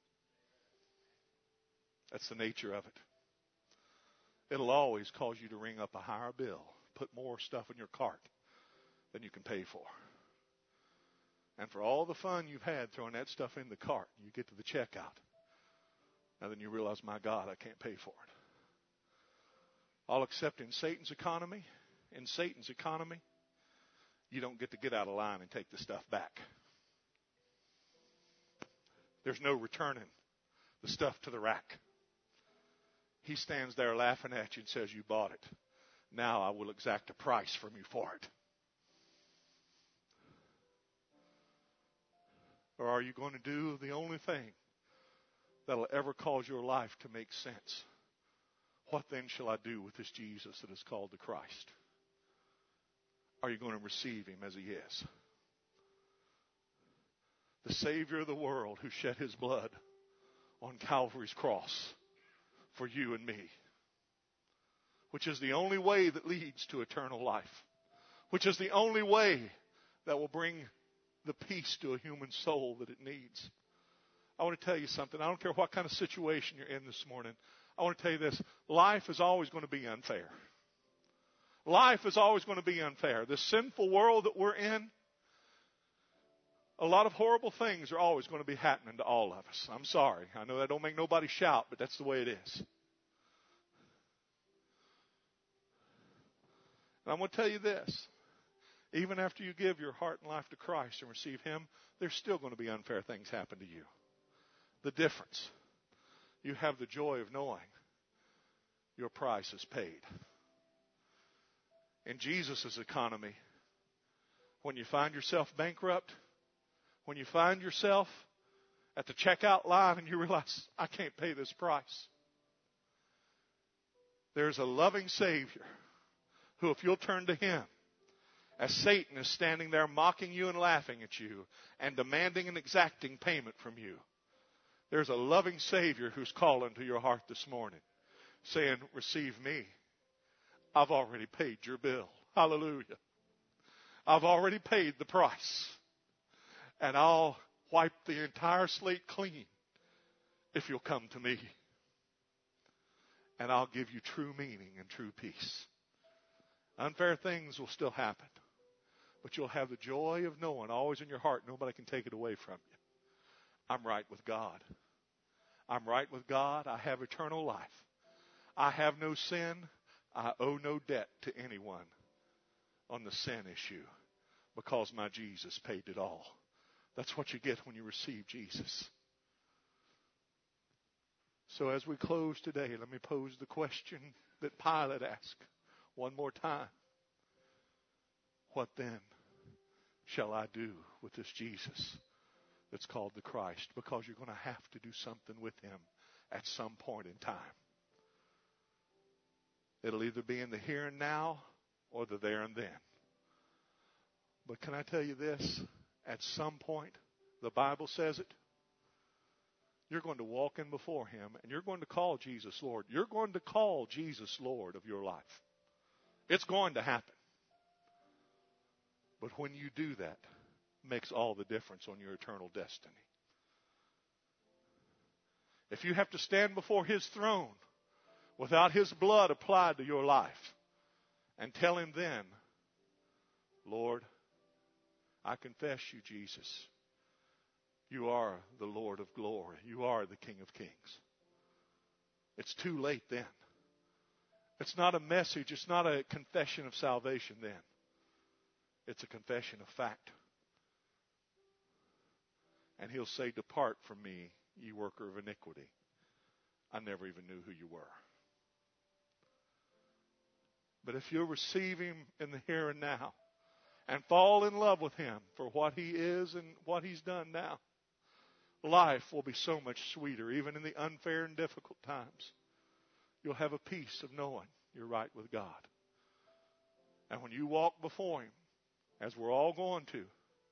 That's the nature of it. It'll always cause you to ring up a higher bill, put more stuff in your cart than you can pay for. And for all the fun you've had throwing that stuff in the cart, you get to the checkout. Now then you realize, my God, I can't pay for it. All except in Satan's economy. In Satan's economy, you don't get out of line and take the stuff back. There's no returning the stuff to the rack. He stands there laughing at you and says, you bought it. Now I will exact a price from you for it. Or are you going to do the only thing that'll ever cause your life to make sense? What then shall I do with this Jesus that is called the Christ? Are you going to receive him as he is? The Savior of the world who shed his blood on Calvary's cross for you and me. Which is the only way that leads to eternal life. Which is the only way that will bring the peace to a human soul that it needs. I want to tell you something. I don't care what kind of situation you're in this morning. I want to tell you this. Life is always going to be unfair. Life is always going to be unfair. This sinful world that we're in, a lot of horrible things are always going to be happening to all of us. I'm sorry. I know that don't make nobody shout, but that's the way it is. And I'm going to tell you this. Even after you give your heart and life to Christ and receive him, there's still going to be unfair things happen to you. The difference, you have the joy of knowing your price is paid. In Jesus' economy, when you find yourself bankrupt, when you find yourself at the checkout line and you realize, I can't pay this price, there's a loving Savior who, if you'll turn to him, as Satan is standing there mocking you and laughing at you and demanding and exacting payment from you, there's a loving Savior who's calling to your heart this morning, saying, receive me. I've already paid your bill. Hallelujah. I've already paid the price. And I'll wipe the entire slate clean if you'll come to me. And I'll give you true meaning and true peace. Unfair things will still happen. But you'll have the joy of knowing always in your heart, nobody can take it away from you. I'm right with God. I'm right with God. I have eternal life. I have no sin. I owe no debt to anyone on the sin issue because my Jesus paid it all. That's what you get when you receive Jesus. So as we close today, let me pose the question that Pilate asked one more time. What then shall I do with this Jesus that's called the Christ? Because you're going to have to do something with him at some point in time. It'll either be in the here and now or the there and then. But can I tell you this? At some point, the Bible says it, you're going to walk in before him and you're going to call Jesus Lord. You're going to call Jesus Lord of your life. It's going to happen. But when you do that, it makes all the difference on your eternal destiny. If you have to stand before his throne without his blood applied to your life and tell him then, Lord, I confess you, Jesus. You are the Lord of glory. You are the King of kings. It's too late then. It's not a message. It's not a confession of salvation then. It's a confession of fact. And he'll say, depart from me, ye worker of iniquity. I never even knew who you were. But if you'll receive him in the here and now and fall in love with him for what he is and what he's done now, life will be so much sweeter, even in the unfair and difficult times. You'll have a peace of knowing you're right with God. And when you walk before him, as we're all going to,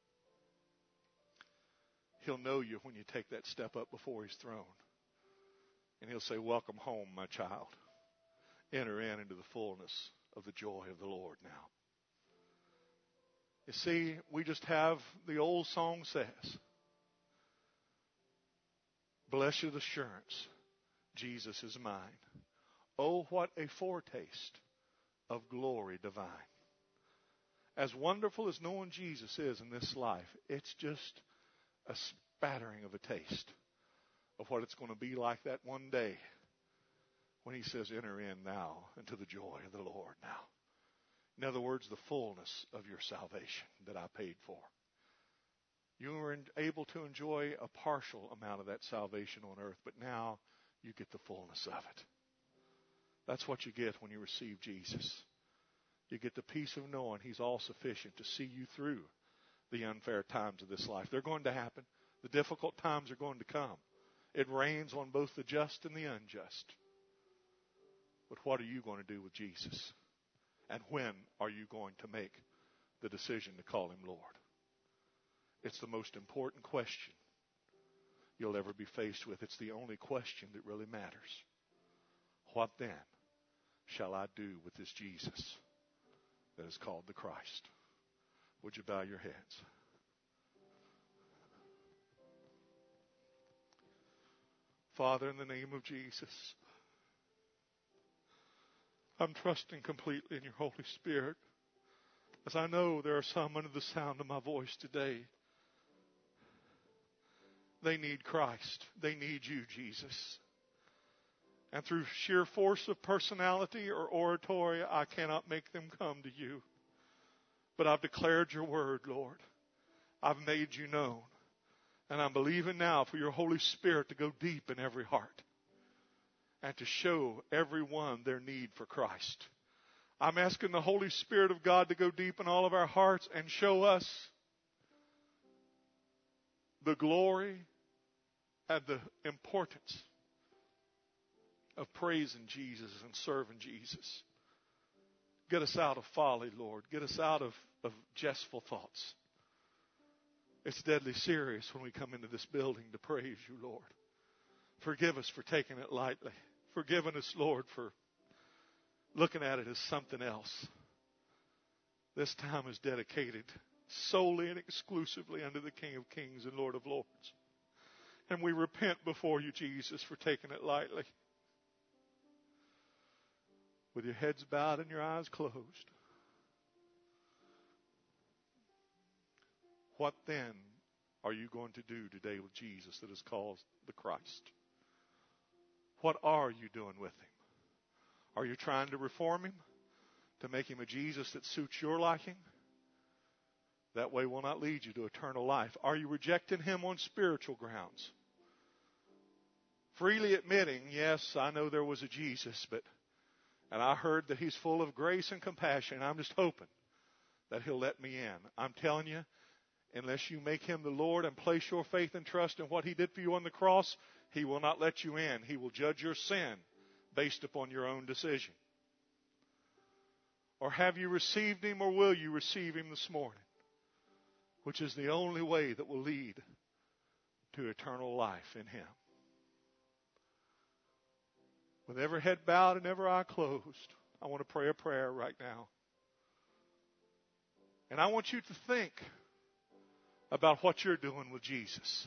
he'll know you when you take that step up before his throne. And he'll say, welcome home, my child. Enter into the fullness of the joy of the Lord now. You see, we just have, the old song says, blessed assurance, Jesus is mine. Oh, what a foretaste of glory divine. As wonderful as knowing Jesus is in this life, it's just a spattering of a taste of what it's going to be like that one day when he says, enter in now into the joy of the Lord now. In other words, the fullness of your salvation that I paid for. You were able to enjoy a partial amount of that salvation on earth, but now you get the fullness of it. That's what you get when you receive Jesus. You get the peace of knowing he's all sufficient to see you through the unfair times of this life. They're going to happen. The difficult times are going to come. It rains on both the just and the unjust. But what are you going to do with Jesus? And when are you going to make the decision to call him Lord? It's the most important question you'll ever be faced with. It's the only question that really matters. What then shall I do with this Jesus that is called the Christ? Would you bow your heads? Father, in the name of Jesus, I'm trusting completely in your Holy Spirit, as I know there are some under the sound of my voice today. They need Christ. They need you, Jesus. And through sheer force of personality or oratory, I cannot make them come to you. But I've declared your word, Lord. I've made you known. And I'm believing now for your Holy Spirit to go deep in every heart and to show everyone their need for Christ. I'm asking the Holy Spirit of God to go deep in all of our hearts and show us the glory and the importance of praising Jesus and serving Jesus. Get us out of folly, Lord. Get us out of jestful thoughts. It's deadly serious when we come into this building to praise you, Lord. Forgive us for taking it lightly. Forgive us, Lord, for looking at it as something else. This time is dedicated solely and exclusively unto the King of Kings and Lord of Lords. And we repent before you, Jesus, for taking it lightly. with your heads bowed and your eyes closed, what then are you going to do today with Jesus that is called the Christ? What are you doing with him? Are you trying to reform him to make him a Jesus that suits your liking? That way will not lead you to eternal life. Are you rejecting him on spiritual grounds? Freely admitting, yes, I know there was a Jesus, and I heard that he's full of grace and compassion. And I'm just hoping that he'll let me in. I'm telling you, unless you make him the Lord and place your faith and trust in what he did for you on the cross, he will not let you in. He will judge your sin based upon your own decision. Or have you received him, or will you receive him this morning? Which is the only way that will lead to eternal life in him. With every head bowed and every eye closed, I want to pray a prayer right now. And I want you to think about what you're doing with Jesus.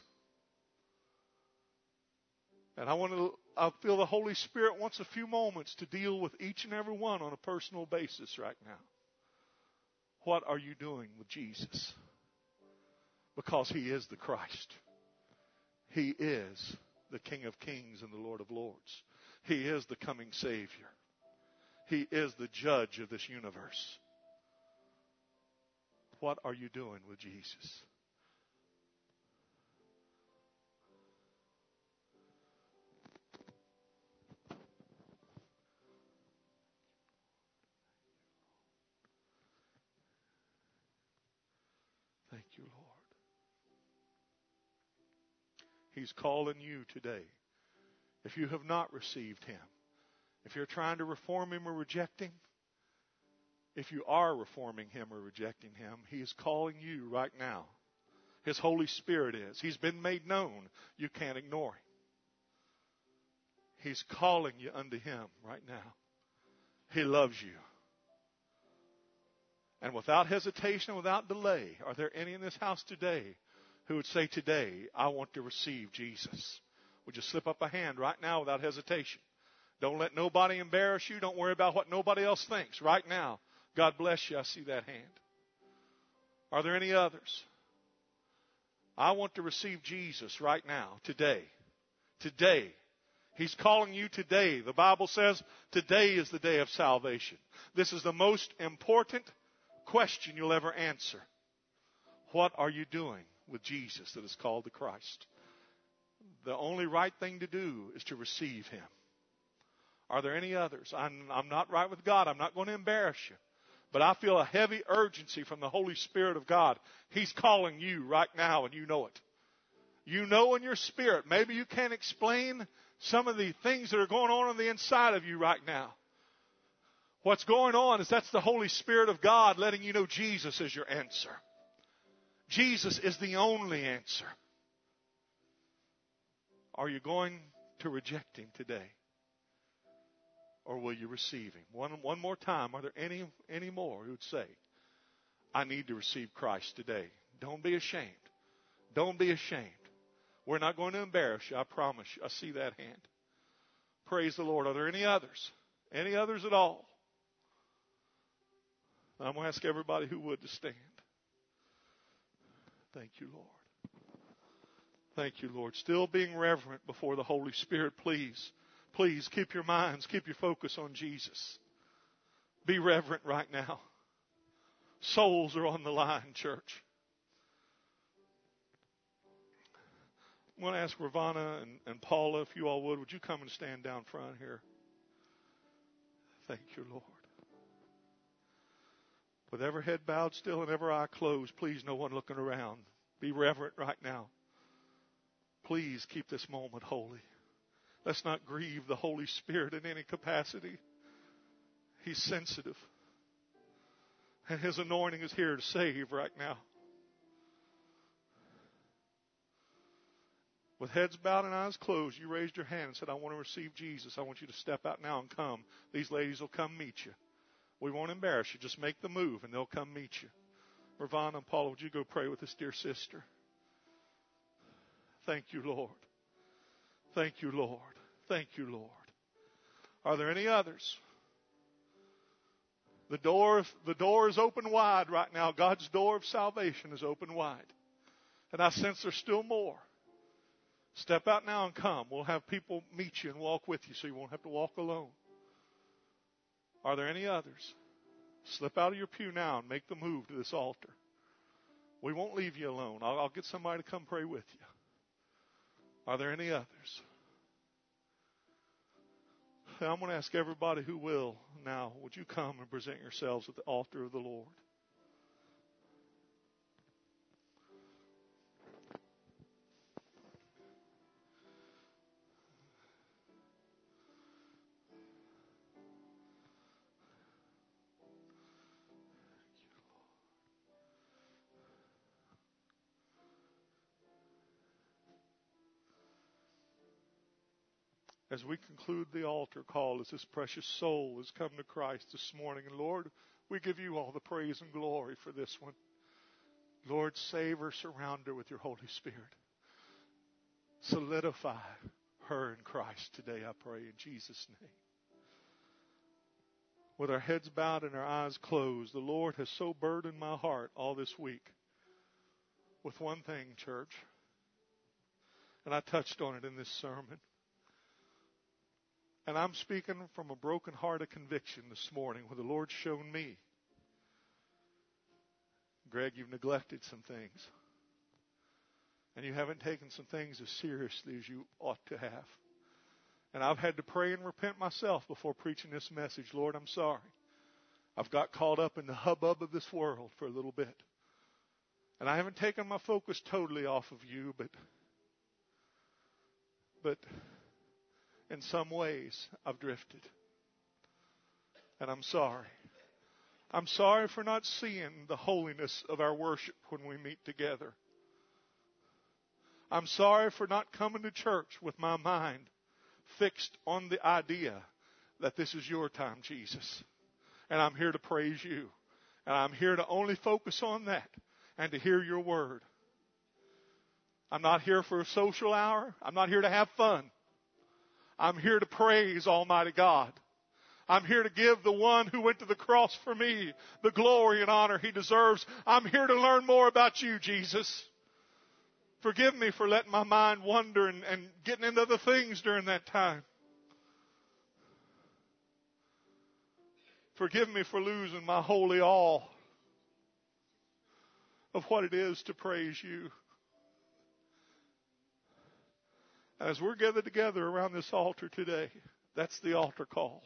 And I feel the Holy Spirit wants a few moments to deal with each and every one on a personal basis right now. What are you doing with Jesus? Because he is the Christ. He is the King of Kings and the Lord of Lords. He is the coming Savior. He is the judge of this universe. What are you doing with Jesus? Thank you, Lord. He's calling you today. If you have not received him, if you're trying to reform him or reject him, if you are reforming him or rejecting him, he is calling you right now. His Holy Spirit is. He's been made known. You can't ignore him. He's calling you unto him right now. He loves you. And without hesitation, without delay, are there any in this house today who would say, today, I want to receive Jesus? Would you slip up a hand right now without hesitation? Don't let nobody embarrass you. Don't worry about what nobody else thinks. Right now, God bless you. I see that hand. Are there any others? I want to receive Jesus right now, today. Today. He's calling you today. The Bible says today is the day of salvation. This is the most important question you'll ever answer. What are you doing with Jesus that is called the Christ? The only right thing to do is to receive him. Are there any others? I'm not right with God. I'm not going to embarrass you. But I feel a heavy urgency from the Holy Spirit of God. He's calling you right now, and you know it. You know in your spirit. Maybe you can't explain some of the things that are going on the inside of you right now. What's going on is that's the Holy Spirit of God letting you know Jesus is your answer. Jesus is the only answer. Are you going to reject him today? Or will you receive him? One more time. Are there any more who would say, I need to receive Christ today? Don't be ashamed. Don't be ashamed. We're not going to embarrass you. I promise you. I see that hand. Praise the Lord. Are there any others? Any others at all? I'm going to ask everybody who would to stand. Thank you, Lord. Thank you, Lord. Still being reverent before the Holy Spirit, please. Please keep your minds, keep your focus on Jesus. Be reverent right now. Souls are on the line, church. I'm going to ask Ravana and Paula, if you all would you come and stand down front here? Thank you, Lord. With every head bowed still and every eye closed, please, no one looking around. Be reverent right now. Please keep this moment holy. Let's not grieve the Holy Spirit in any capacity. He's sensitive. And his anointing is here to save right now. With heads bowed and eyes closed, you raised your hand and said, I want to receive Jesus. I want you to step out now and come. These ladies will come meet you. We won't embarrass you. Just make the move and they'll come meet you. Ravana and Paula, would you go pray with this dear sister? Thank you, Lord. Thank you, Lord. Thank you, Lord. Are there any others? The door is open wide right now. God's door of salvation is open wide. And I sense there's still more. Step out now and come. We'll have people meet you and walk with you so you won't have to walk alone. Are there any others? Slip out of your pew now and make the move to this altar. We won't leave you alone. I'll get somebody to come pray with you. Are there any others? I'm going to ask everybody who will now, would you come and present yourselves at the altar of the Lord? As we conclude the altar call, as this precious soul has come to Christ this morning, and Lord, we give you all the praise and glory for this one. Lord, save her, surround her with your Holy Spirit. Solidify her in Christ today, I pray, in Jesus' name. With our heads bowed and our eyes closed, the Lord has so burdened my heart all this week with one thing, church, and I touched on it in this sermon. And I'm speaking from a broken heart of conviction this morning where the Lord's shown me, Greg, you've neglected some things. And you haven't taken some things as seriously as you ought to have. And I've had to pray and repent myself before preaching this message. Lord, I'm sorry. I've got caught up in the hubbub of this world for a little bit. And I haven't taken my focus totally off of you, but in some ways, I've drifted. And I'm sorry. I'm sorry for not seeing the holiness of our worship when we meet together. I'm sorry for not coming to church with my mind fixed on the idea that this is your time, Jesus. And I'm here to praise you. And I'm here to only focus on that and to hear your word. I'm not here for a social hour. I'm not here to have fun. I'm here to praise Almighty God. I'm here to give the one who went to the cross for me the glory and honor he deserves. I'm here to learn more about you, Jesus. Forgive me for letting my mind wander and getting into other things during that time. Forgive me for losing my holy awe of what it is to praise you. As we're gathered together around this altar today, that's the altar call.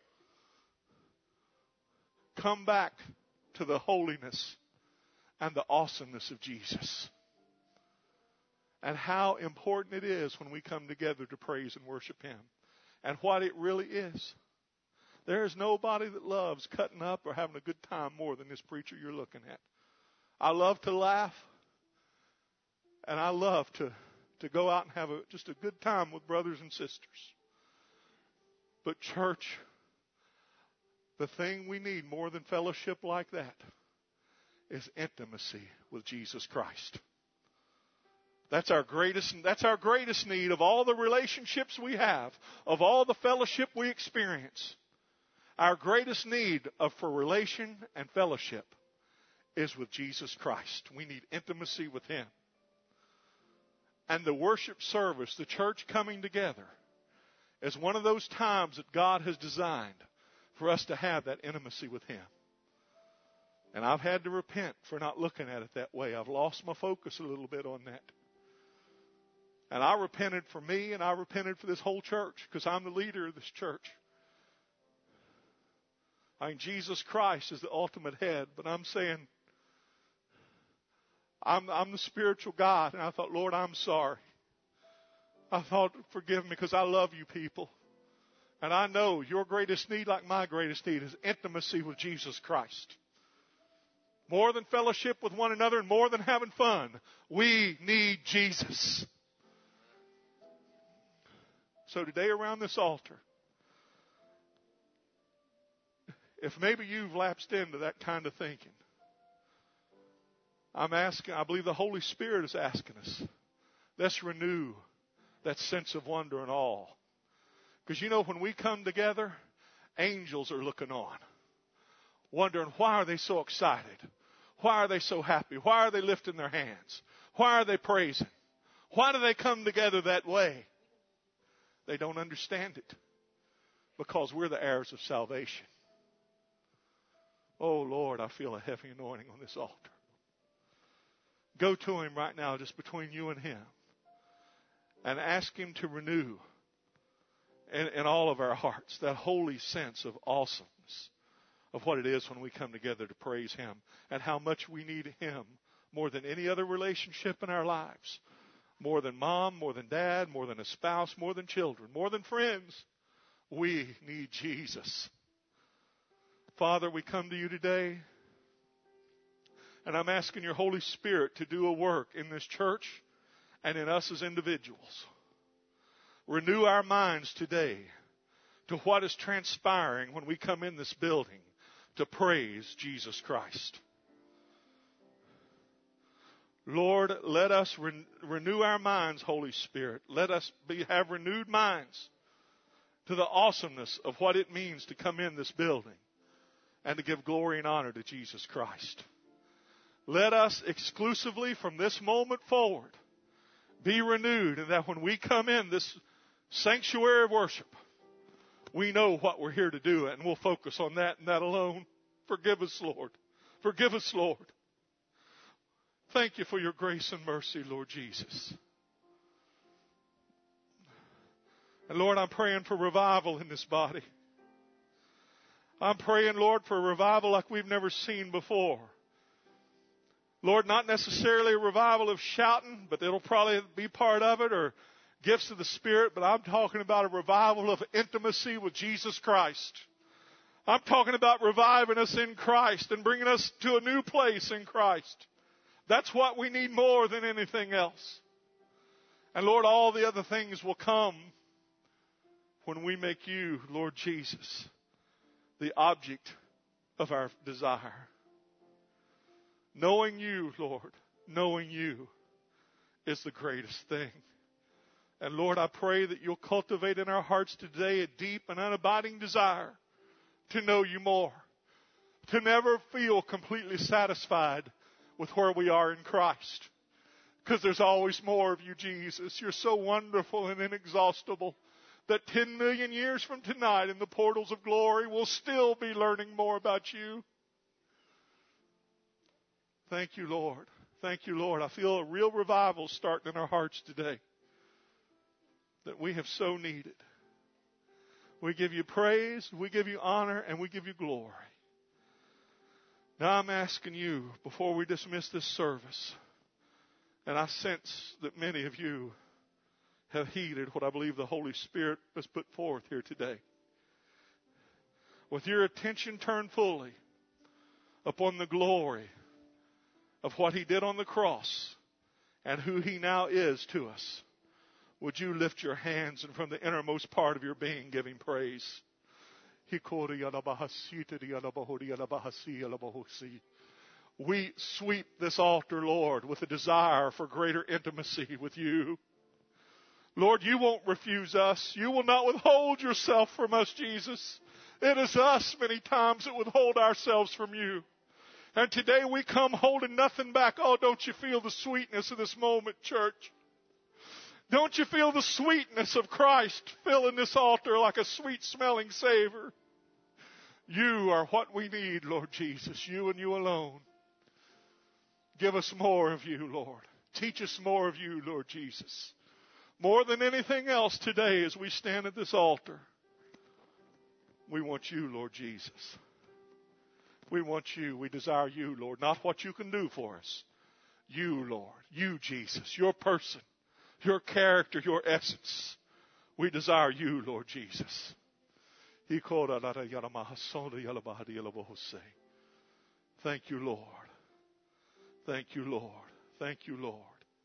Come back to the holiness and the awesomeness of Jesus. And how important it is when we come together to praise and worship Him. And what it really is. There is nobody that loves cutting up or having a good time more than this preacher you're looking at. I love to laugh. And I love to go out and have just a good time with brothers and sisters. But church, the thing we need more than fellowship like that is intimacy with Jesus Christ. That's our greatest need of all the relationships we have, of all the fellowship we experience. Our greatest need for relation and fellowship is with Jesus Christ. We need intimacy with Him. And the worship service, the church coming together, is one of those times that God has designed for us to have that intimacy with Him. And I've had to repent for not looking at it that way. I've lost my focus a little bit on that. And I repented for me, and I repented for this whole church, because I'm the leader of this church. I mean, Jesus Christ is the ultimate head, but I'm saying, I'm the spiritual God, and I thought, Lord, I'm sorry. I thought, forgive me, because I love you people. And I know your greatest need, like my greatest need, is intimacy with Jesus Christ. More than fellowship with one another and more than having fun, we need Jesus. So today around this altar, if maybe you've lapsed into that kind of thinking, I believe the Holy Spirit is asking us, let's renew that sense of wonder and awe. Because when we come together, angels are looking on. wondering, why are they so excited? Why are they so happy? Why are they lifting their hands? Why are they praising? Why do they come together that way? They don't understand it, because we're the heirs of salvation. Oh, Lord, I feel a heavy anointing on this altar. Go to Him right now, just between you and Him, and ask Him to renew in all of our hearts that holy sense of awesomeness of what it is when we come together to praise Him, and how much we need Him more than any other relationship in our lives. More than mom, more than dad, more than a spouse, more than children, more than friends. We need Jesus. Father, we come to you today, and I'm asking your Holy Spirit to do a work in this church and in us as individuals. Renew our minds today to what is transpiring when we come in this building to praise Jesus Christ. Lord, let us renew our minds, Holy Spirit. Let us have renewed minds to the awesomeness of what it means to come in this building and to give glory and honor to Jesus Christ. Let us exclusively from this moment forward be renewed, and that when we come in this sanctuary of worship, we know what we're here to do, and we'll focus on that and that alone. Forgive us, Lord. Forgive us, Lord. Thank you for your grace and mercy, Lord Jesus. And Lord, I'm praying for revival in this body. I'm praying, Lord, for a revival like we've never seen before. Lord, not necessarily a revival of shouting, but it'll probably be part of it, or gifts of the Spirit, but I'm talking about a revival of intimacy with Jesus Christ. I'm talking about reviving us in Christ and bringing us to a new place in Christ. That's what we need more than anything else. And Lord, all the other things will come when we make you, Lord Jesus, the object of our desire. Knowing you, Lord, knowing you is the greatest thing. And Lord, I pray that you'll cultivate in our hearts today a deep and unabiding desire to know you more, to never feel completely satisfied with where we are in Christ, because there's always more of you, Jesus. You're so wonderful and inexhaustible that 10 million years from tonight in the portals of glory, we'll still be learning more about you. Thank you, Lord. Thank you, Lord. I feel a real revival starting in our hearts today that we have so needed. We give you praise, we give you honor, and we give you glory. Now I'm asking you, before we dismiss this service, and I sense that many of you have heeded what I believe the Holy Spirit has put forth here today. With your attention turned fully upon the glory of what He did on the cross and who He now is to us, would you lift your hands and from the innermost part of your being give Him praise? We sweep this altar, Lord, with a desire for greater intimacy with you. Lord, you won't refuse us. You will not withhold yourself from us, Jesus. It is us many times that withhold ourselves from you. And today we come holding nothing back. Oh, don't you feel the sweetness of this moment, church? Don't you feel the sweetness of Christ filling this altar like a sweet-smelling savor? You are what we need, Lord Jesus. You and you alone. Give us more of you, Lord. Teach us more of you, Lord Jesus. More than anything else today as we stand at this altar, we want you, Lord Jesus. We want you. We desire you, Lord. Not what you can do for us. You, Lord. You, Jesus. Your person. Your character. Your essence. We desire you, Lord Jesus. Thank you, Lord. Thank you, Lord. Thank you, Lord.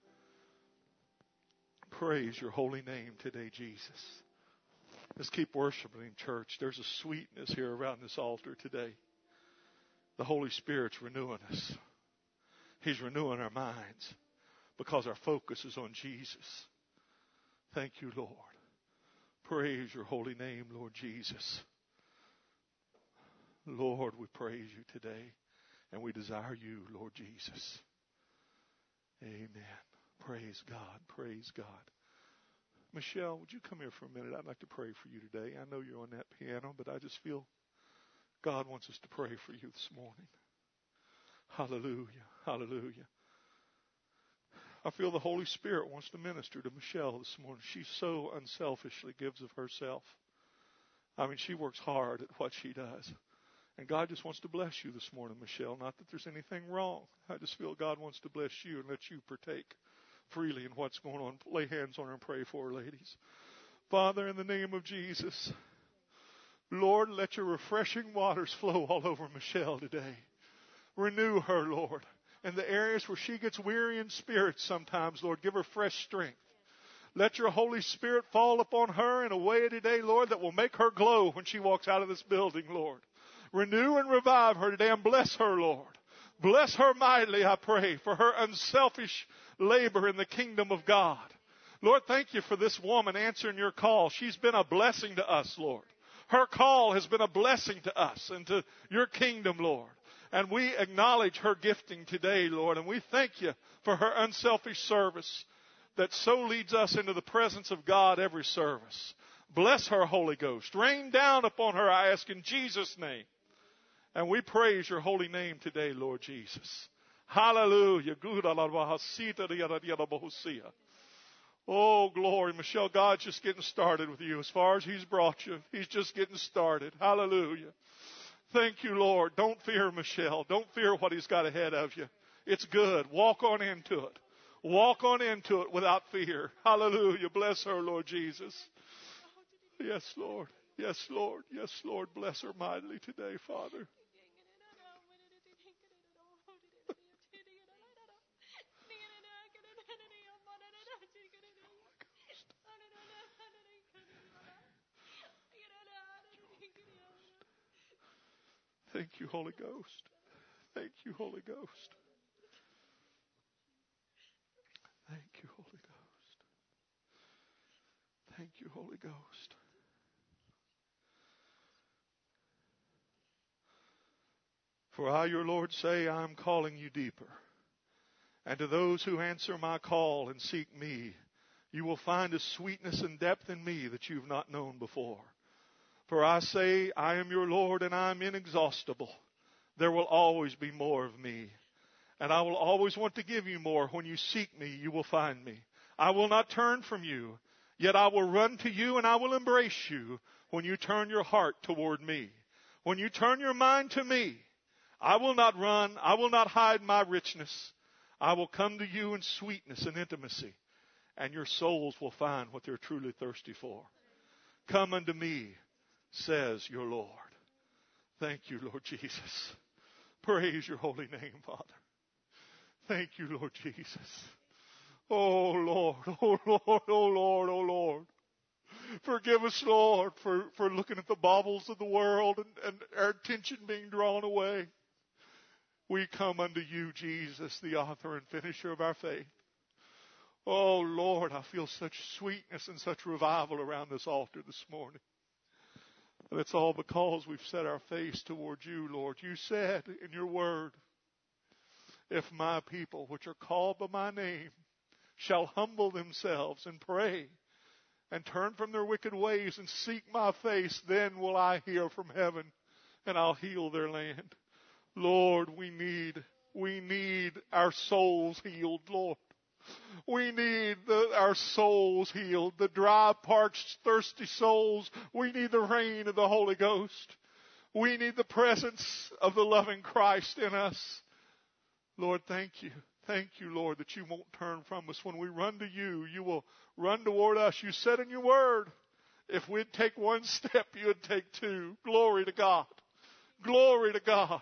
Praise your holy name today, Jesus. Let's keep worshiping, church. There's a sweetness here around this altar today. The Holy Spirit's renewing us. He's renewing our minds because our focus is on Jesus. Thank you, Lord. Praise your holy name, Lord Jesus. Lord, we praise you today, and we desire you, Lord Jesus. Amen. Praise God. Praise God. Michelle, would you come here for a minute? I'd like to pray for you today. I know you're on that piano, but I just feel God wants us to pray for you this morning. Hallelujah. Hallelujah. I feel the Holy Spirit wants to minister to Michelle this morning. She so unselfishly gives of herself. I mean, she works hard at what she does. And God just wants to bless you this morning, Michelle. Not that there's anything wrong. I just feel God wants to bless you and let you partake freely in what's going on. Lay hands on her and pray for her, ladies. Father, in the name of Jesus, Lord, let your refreshing waters flow all over Michelle today. Renew her, Lord. In the areas where she gets weary in spirit sometimes, Lord, give her fresh strength. Let your Holy Spirit fall upon her in a way today, Lord, that will make her glow when she walks out of this building, Lord. Renew and revive her today and bless her, Lord. Bless her mightily, I pray, for her unselfish labor in the kingdom of God. Lord, thank you for this woman answering your call. She's been a blessing to us, Lord. Her call has been a blessing to us and to your kingdom, Lord. And we acknowledge her gifting today, Lord, and we thank you for her unselfish service that so leads us into the presence of God every service. Bless her, Holy Ghost. Rain down upon her, I ask in Jesus' name. And we praise your holy name today, Lord Jesus. Hallelujah. Oh, glory. Michelle, God's just getting started with you. As far as he's brought you, he's just getting started. Hallelujah. Thank you, Lord. Don't fear, Michelle. Don't fear what he's got ahead of you. It's good. Walk on into it. Walk on into it without fear. Hallelujah. Bless her, Lord Jesus. Yes, Lord. Yes, Lord. Yes, Lord. Bless her mightily today, Father. Thank you, Holy Ghost. Thank you, Holy Ghost. Thank you, Holy Ghost. Thank you, Holy Ghost. For I, your Lord, say, I am calling you deeper. And to those who answer my call and seek me, you will find a sweetness and depth in me that you've not known before. For I say, I am your Lord and I am inexhaustible. There will always be more of me. And I will always want to give you more. When you seek me, you will find me. I will not turn from you, yet I will run to you and I will embrace you when you turn your heart toward me. When you turn your mind to me, I will not run. I will not hide my richness. I will come to you in sweetness and intimacy, and your souls will find what they're truly thirsty for. Come unto me, says your Lord. Thank you, Lord Jesus. Praise your holy name, Father. Thank you, Lord Jesus. Oh, Lord, oh, Lord, oh, Lord, oh, Lord. Forgive us, Lord, for looking at the baubles of the world and our attention being drawn away. We come unto you, Jesus, the author and finisher of our faith. Oh, Lord, I feel such sweetness and such revival around this altar this morning. And it's all because we've set our face towards you, Lord. You said in your word, if my people, which are called by my name, shall humble themselves and pray and turn from their wicked ways and seek my face, then will I hear from heaven and I'll heal their land. Lord, we need our souls healed, Lord. We need our souls healed, the dry, parched, thirsty souls. We need the rain of the Holy Ghost. We need the presence of the loving Christ in us. Lord, thank you. Thank you, Lord, that you won't turn from us. When we run to you, you will run toward us. You said in your word, if we'd take one step, you'd take two. Glory to God. Glory to God.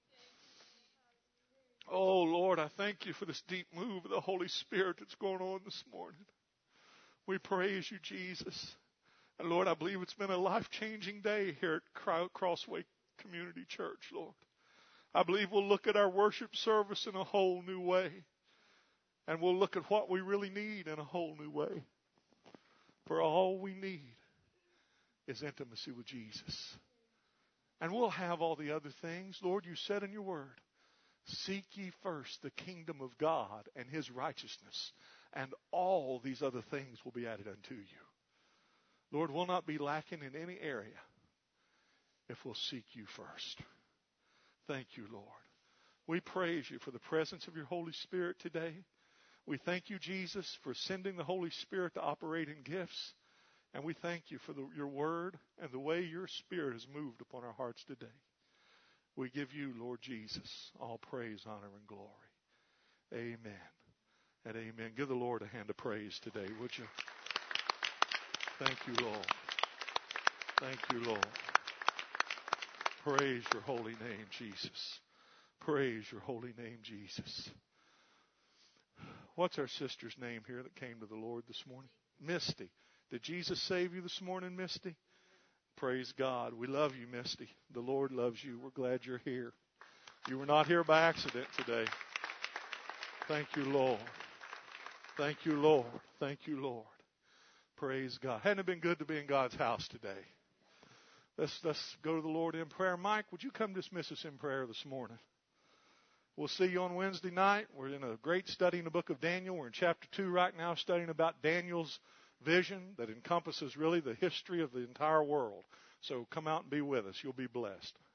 Oh, Lord, I thank you for this deep move of the Holy Spirit that's going on this morning. We praise you, Jesus. And Lord, I believe it's been a life-changing day here at Crossway Community Church, Lord. I believe we'll look at our worship service in a whole new way. And we'll look at what we really need in a whole new way. For all we need is intimacy with Jesus. And we'll have all the other things. Lord, you said in your word, seek ye first the kingdom of God and his righteousness, and all these other things will be added unto you. Lord, we'll not be lacking in any area if we'll seek you first. Thank you, Lord. We praise you for the presence of your Holy Spirit today. We thank you, Jesus, for sending the Holy Spirit to operate in gifts. And we thank you for your word and the way your Spirit has moved upon our hearts today. We give you, Lord Jesus, all praise, honor, and glory. Amen and amen. Give the Lord a hand of praise today, would you? Thank you, Lord. Thank you, Lord. Praise your holy name, Jesus. Praise your holy name, Jesus. What's our sister's name here that came to the Lord this morning? Misty. Did Jesus save you this morning, Misty? Praise God. We love you, Misty. The Lord loves you. We're glad you're here. You were not here by accident today. Thank you, Lord. Thank you, Lord. Thank you, Lord. Praise God. Hadn't it been good to be in God's house today? Let's go to the Lord in prayer. Mike, would you come dismiss us in prayer this morning? We'll see you on Wednesday night. We're in a great study in the book of Daniel. We're in chapter 2 right now, studying about Daniel's vision that encompasses really the history of the entire world. So come out and be with us. You'll be blessed.